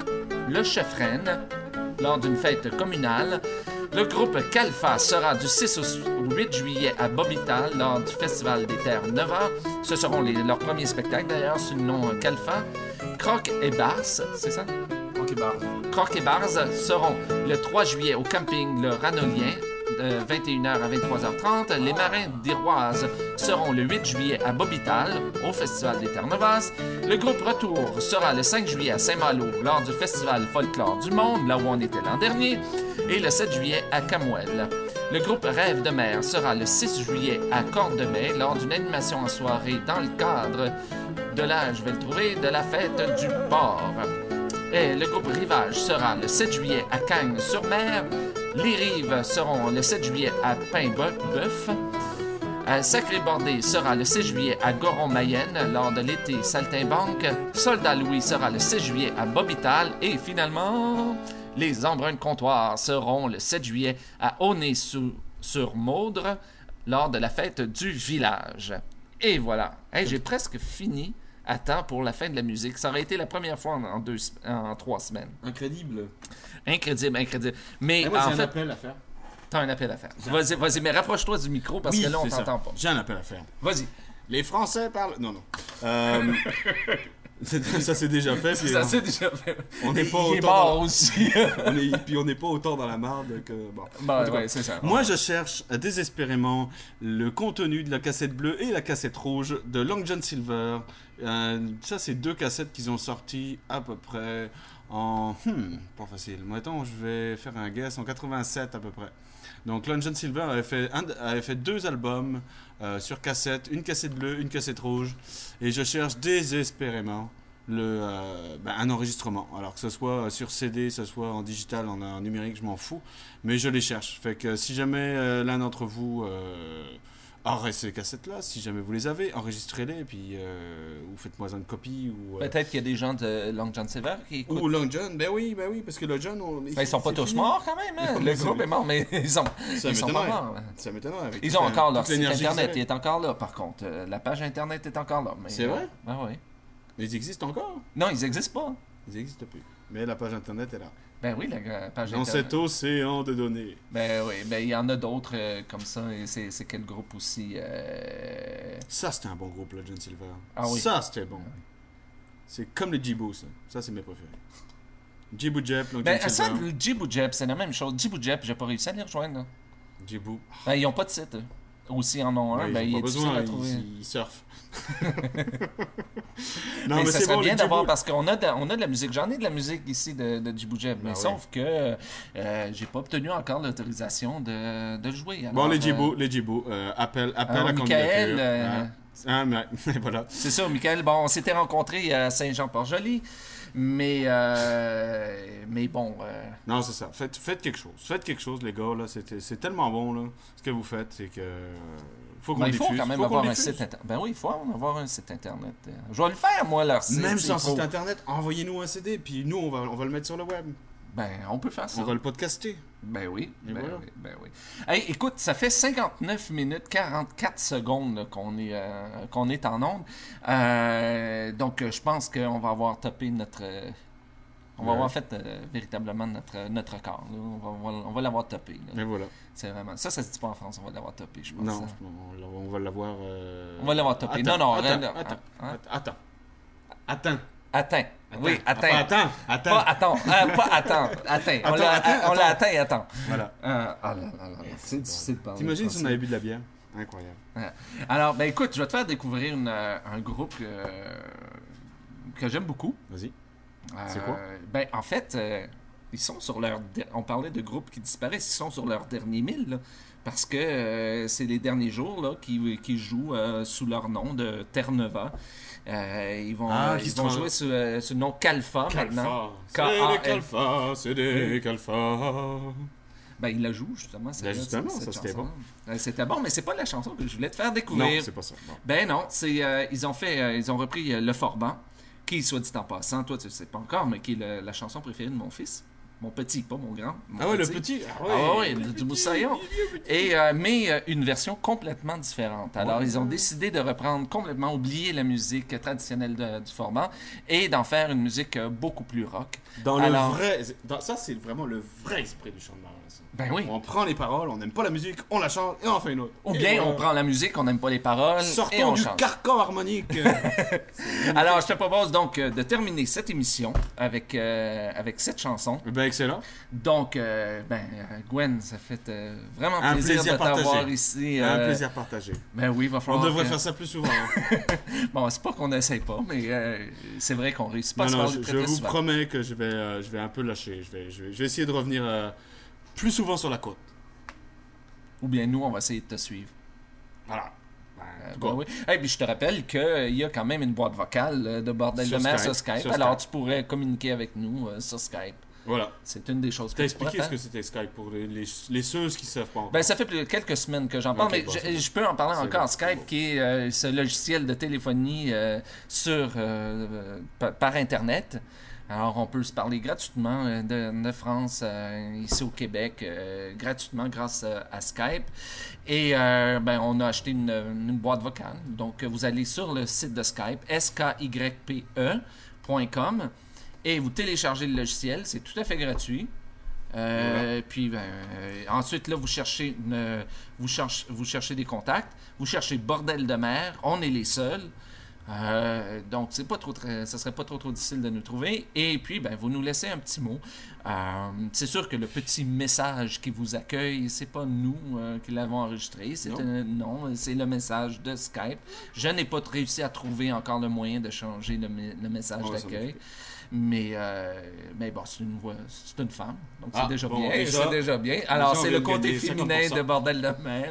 Le Chefresne lors d'une fête communale. Le groupe Calfa sera du six au huit juillet à Bobital lors du Festival des Terres Nova. Ce seront les- leurs premiers spectacles d'ailleurs sous le nom Calfa. Croc et Bars, c'est ça? Ok, bah. Croc et Bars seront le trois juillet au camping Le Ranolien de vingt et une heures à vingt-trois heures trente. Les Marins d'Iroise seront le huit juillet à Bobital au Festival des Terres Novas. Le groupe Retour sera le cinq juillet à Saint-Malo lors du Festival Folklore du Monde, là où on était l'an dernier, et le sept juillet à Camouel. Le groupe Rêve de mer sera le six juillet à Corde-de-Mai lors d'une animation en soirée dans le cadre de la, je vais le trouver, de la fête du port. Et le groupe Rivage sera le sept juillet à Cagnes-sur-Mer. Les Rives seront le sept juillet à Pain-Bœuf. Euh, Sacré Bordé sera le six juillet à Goron-Mayenne lors de l'été Saltimbanque. Soldat Louis sera le six juillet à Bobital. Et finalement, les Embruns de Comptoir seront le sept juillet à Aunay-sur-Maudre lors de la fête du village. Et voilà. Hey, j'ai presque fini à temps pour la fin de la musique. Ça aurait été la première fois en, en deux, en trois semaines. Incrédible. Incrédible, incrédible. Mais Et moi, en j'ai un fait, appel à faire. t'as un appel à faire. Vas-y, vas-y, mais rapproche-toi du micro parce Oui, que là, on c'est ça. t'entend pas. J'ai un appel à faire. Vas-y. Les Français parlent... Non, non. Euh, c'est- ça, c'est déjà fait. puis Ça, on- c'est déjà fait. On n'est pas Il est autant mort dans- aussi. on est, puis on n'est pas autant dans la marde que... Bon. Bah, En tout cas, ouais, c'est ça. Moi, je cherche euh, désespérément le contenu de la cassette bleue et la cassette rouge de Long John Silver. Euh, ça, c'est deux cassettes qu'ils ont sorties à peu près en... Hmm, pas facile. Mettons, je vais faire un guess en quatre-vingt-sept à peu près. Donc, Long John Silver avait fait, un, avait fait deux albums euh, sur cassette, une cassette bleue, une cassette rouge. Et je cherche désespérément le, euh, ben, un enregistrement. Alors que ce soit sur C D, que ce soit en digital, en, en numérique, je m'en fous. Mais je les cherche. Fait que si jamais euh, l'un d'entre vous euh, aurait ces cassettes-là, si jamais vous les avez, enregistrez-les, puis euh, ou faites-moi une copie. Ou, euh, Peut-être qu'il y a des gens de Long John Silver qui écoutent. ou Long John, ben oui, ben oui, parce que le John, on, Ben, ils sont pas c'est tous fini. morts quand même. Hein? Non, Le mais groupe c'est- est mort, mais ils sont, Ça ils sont pas m'étonnerait. morts. Ça m'étonnerait. avec Ils toute ont la- encore leur toute site l'énergie internet. qu'ils Il est encore là, par contre. Euh, La page internet est encore là. mais- C'est vrai? Ah oui. avaient. Ils existent encore. Non, ils n'existent pas. Ils n'existent plus. Mais la page internet est là. Ben oui, la page Dans Internet. cet océan de données. Ben oui, ben il y en a d'autres euh, comme ça. Et c'est, c'est quel groupe aussi euh... Ça, c'était un bon groupe, là, John Silver. Ah oui. Ça, c'était bon. C'est comme les Djibo, ça. Ça, c'est mes préférés. Djibo Jep, donc Ben John ça, Silver. le Djibo Jep, c'est la même chose. Djibo Jep, j'ai pas réussi à les rejoindre. Là. Djibo. Ben, ils ont pas de site. eux. Aussi en ont un, Ouais, ben ils il ont est pas difficile besoin, à trouver. ils, ils surfent. mais, ça serait bon, bien les d'avoir Djibo. parce qu'on a de, on a de la musique. J'en ai de la musique ici de, de Djibo Jeb, mais Ben oui. sauf que euh, j'ai pas obtenu encore l'autorisation de, de le jouer. Alors, Bon, les Djibo, euh, les Djibo, euh, appel, appel alors, à Michael, candidature. euh, Hein. Ah, mais voilà. c'est ça, Michael. Bon, on s'était rencontrés à Saint-Jean-Port-Joli, mais euh, mais bon. Euh, Non, c'est ça. Faites, faites quelque chose. Faites quelque chose, les gars. Là, c'est, c'est tellement bon là. Ce que vous faites, c'est que euh, faut qu'on ben, il diffuse. faut quand même faut avoir qu'on un diffuse. site internet. Ben oui, il faut avoir un site internet. Je vais le faire, moi, leur site. Même s'il sans faut. site internet, envoyez-nous un C D, puis nous, on va, on va le mettre sur le web. Ben, on peut faire ça. On va le podcaster. Ben oui, Et ben voilà. oui, ben oui. Hey, écoute, ça fait cinquante-neuf minutes quarante-quatre secondes là, qu'on est euh, qu'on est en onde. Euh, donc, euh, je pense qu'on va avoir topé notre... euh, on va Ouais. avoir fait euh, véritablement notre, notre record. Là. On va, on va, on va l'avoir topé. Là. Et voilà. C'est vraiment... Ça, ça se dit pas en France. On va l'avoir topé, je pense. Non, hein. on, on va l'avoir. euh, On va l'avoir topé. Attends, Non, non, attends, rien- attends, hein? attends, attends. Atteint. Oui, Ah, atteint. pas attends, attends. Pas attends. Euh, pas attends. Atteint. On Attends, l'a attends, on l'a attends. atteint et attends. Voilà. Euh, ah là là là. C'est difficile de parler T'imagines si on français. avait bu de la bière? Incroyable. Ouais. Alors, ben écoute, je vais te faire découvrir une, euh, un groupe que, que j'aime beaucoup. Vas-y. Euh, C'est quoi? Ben, en fait, euh, ils sont sur leur... der- On parlait de groupes qui disparaissent, ils sont sur leur dernier mille, là, parce que euh, c'est les derniers jours là, qui, qui jouent euh, sous leur nom de Terre-Nova. Euh, ils vont, Ah, euh, qui ils se vont trans- jouer sous, euh, sous le nom Calfa, maintenant. Calfa. C'est des K A L. Calfa, c'est des Calfa. Ben, il la joue, justement. Ben, justement, cette ça, c'était chanson. bon. Euh, C'était bon, mais c'est pas la chanson que je voulais te faire Non, découvrir. c'est pas ça. Non. Ben non, c'est euh, ils ont fait euh, ils ont repris euh, Le Forban, qui soit dit en passant, toi tu le sais pas encore, mais qui est le- la chanson préférée de mon fils, mon petit, pas mon grand. Mon Ah ouais, le petit. Ah ouais, Ah ouais, le du petit, moussaillon. il est vieux, petit. Et euh, mais euh, une version complètement différente. Alors Ouais. ils ont décidé de reprendre complètement, oublier la musique traditionnelle de- du Forban et d'en faire une musique euh, beaucoup plus rock. Dans Alors- le vrai. Dans, ça, c'est vraiment le vrai esprit du chant de Marin. ça. Ben oui. On prend les paroles, on n'aime pas la musique, on la chante et on en fait une autre. Ou Et bien voilà. on prend la musique, on n'aime pas les paroles et Sortons on du chante. carcan harmonique. Alors je te propose donc euh, de terminer cette émission avec euh, avec cette chanson. ben, excellent. Donc, euh, ben, euh, Gwen, ça fait euh, vraiment Un plaisir, plaisir de t'avoir partagé. ici. Un euh, plaisir partagé. Ben oui, il va On falloir. devrait que- faire ça plus souvent. hein. Bon, c'est pas qu'on n'essaye pas, mais euh, c'est vrai qu'on réussit pas non, à non, se je, parler très, je très vous souvent. promets que je vais, euh, je vais un peu lâcher. Je vais, je vais, je vais essayer de revenir euh, plus souvent sur la côte. Ou bien nous, on va essayer de te suivre. Voilà. Ben, Euh, en tout ben cas, oui. Et puis je te rappelle qu'il y a quand même une boîte vocale euh, de Bordel Sur de mer Skype, sur Skype. sur Alors Skype. tu pourrais communiquer avec nous euh, sur Skype. Voilà. C'est une des choses que T'as tu pourrais expliqué ce faire. que c'était Skype pour les, les, les ceux qui savent pas encore. Ben, ça fait plus- quelques semaines que j'en parle, Ok, mais bon, je, c'est bon. je peux en parler C'est encore. bon, c'est Skype, bon. qui est euh, ce logiciel de téléphonie euh, sur, euh, par, par Internet. Alors, on peut se parler gratuitement euh, de, de France, euh, ici au Québec, euh, gratuitement grâce euh, à Skype. Et euh, ben, on a acheté une, une boîte vocale. Donc, vous allez sur le site de Skype, S K Y P E point com, et vous téléchargez le logiciel. C'est tout à fait gratuit. Euh, Puis ben, euh, ensuite là vous cherchez une, vous cherchez vous cherchez des contacts, vous cherchez Bordel de mer, on est les seuls. Euh, donc c'est pas trop très, ça serait pas trop trop difficile de nous trouver. Et puis ben vous nous laissez un petit mot. Euh, c'est sûr que le petit message qui vous accueille, c'est pas nous euh, qui l'avons enregistré, c'est Non. un- non, c'est le message de Skype. Je n'ai pas réussi à trouver encore le moyen de changer le, me- le message Ouais, ça d'accueil. me Mais, euh, mais bon, c'est une voix, c'est une femme, donc Ah, c'est déjà bon, bien. déjà- c'est déjà bien. Alors, déjà, on c'est vient le de côté gagner féminin cinquante pour cent. de Bordel de mer.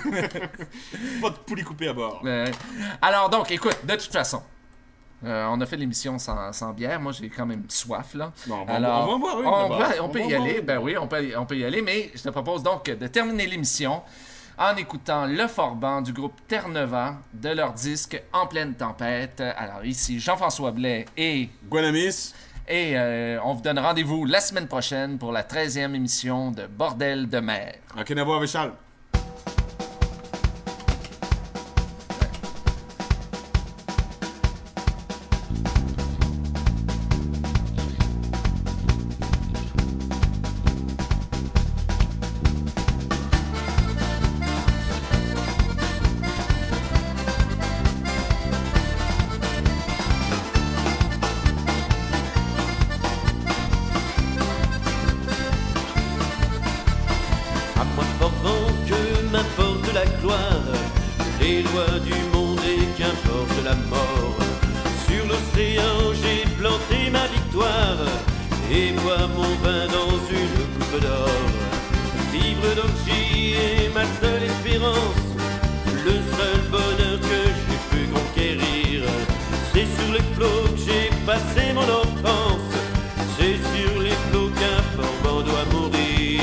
Pas de poulet coupé à bord. Euh, alors, donc, écoute, de toute façon, euh, on a fait l'émission sans, sans bière. Moi, j'ai quand même soif, là. Bon, on va- Alors, on va en boire une, on, d'abord. va- on On peut va en y boire aller. une. Ben oui, on peut, on peut y aller. Mais je te propose donc de terminer l'émission en écoutant Le Forban du groupe Terre-Neuve de leur disque En pleine tempête. Alors, ici, Jean-François Blais et... Guanamis. Et euh, on vous donne rendez-vous la semaine prochaine pour la treizième émission de Bordel de mer. À Kenavo avec Charles. du monde et qu'importe la mort. Sur l'océan j'ai planté ma victoire et bois mon vin dans une coupe d'or. Vivre d'orgie est ma seule espérance, le seul bonheur que j'ai pu conquérir. C'est sur les flots que j'ai passé mon enfance, c'est sur les flots qu'un forban doit mourir.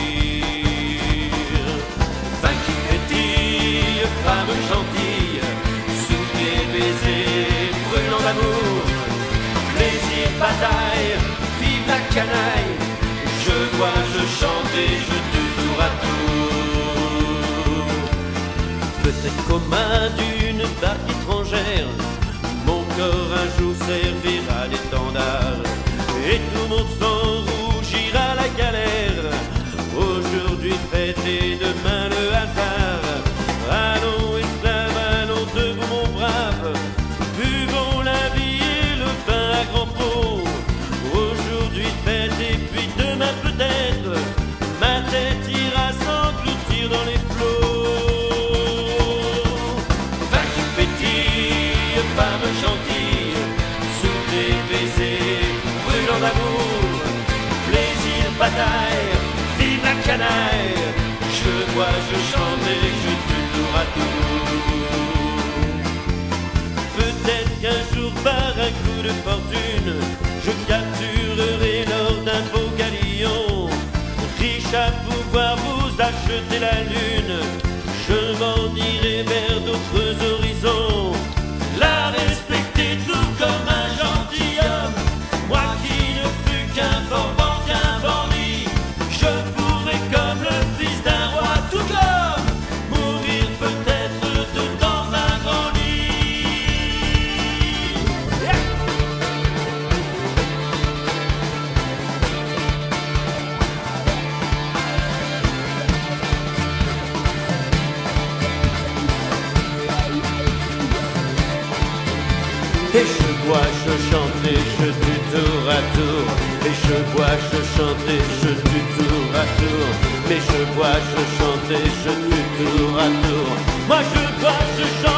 Vaincu pétille, femme gentille, sous tes baisers brûlants d'amour. Plaisir, bataille, vive la canaille, je vois, je chante et je tue tour à tour. Peut-être qu'aux mains d'une barque étrangère, mon corps un jour servira d'étendard et tout mon sang rougira la galère. Aujourd'hui fête et demain le hasard. Allons esclaves, allons debout mon brave, buvons la vie et le vin à grands pots. Aujourd'hui fête et puis demain peut-être ma tête ira s'engloutir dans les flots. Vaincu pétille, femme gentille, sous tes baisers brûlants d'amour. Plaisir, bataille, vive la canaille, je vois, je chante et je tue tour à tour. Peut-être qu'un jour par un coup de fortune, je capturerai l'or d'un beau galion, riche à pouvoir vous acheter la lune. Je m'en irai vers d'autres horizons, la respecter tout comme un gentilhomme. Moi qui ne fus qu'un forban, qu'un bandit, je pourrais comme le fils d'un roi tout comme mourir peut-être de dans un grand lit. Yeah. Et je bois, je chante et je tue tour à tour. Et je bois, je chante et je tue tour à tour. Mais je bois, je chante et je tue tour à tour. Moi je bois, je chante.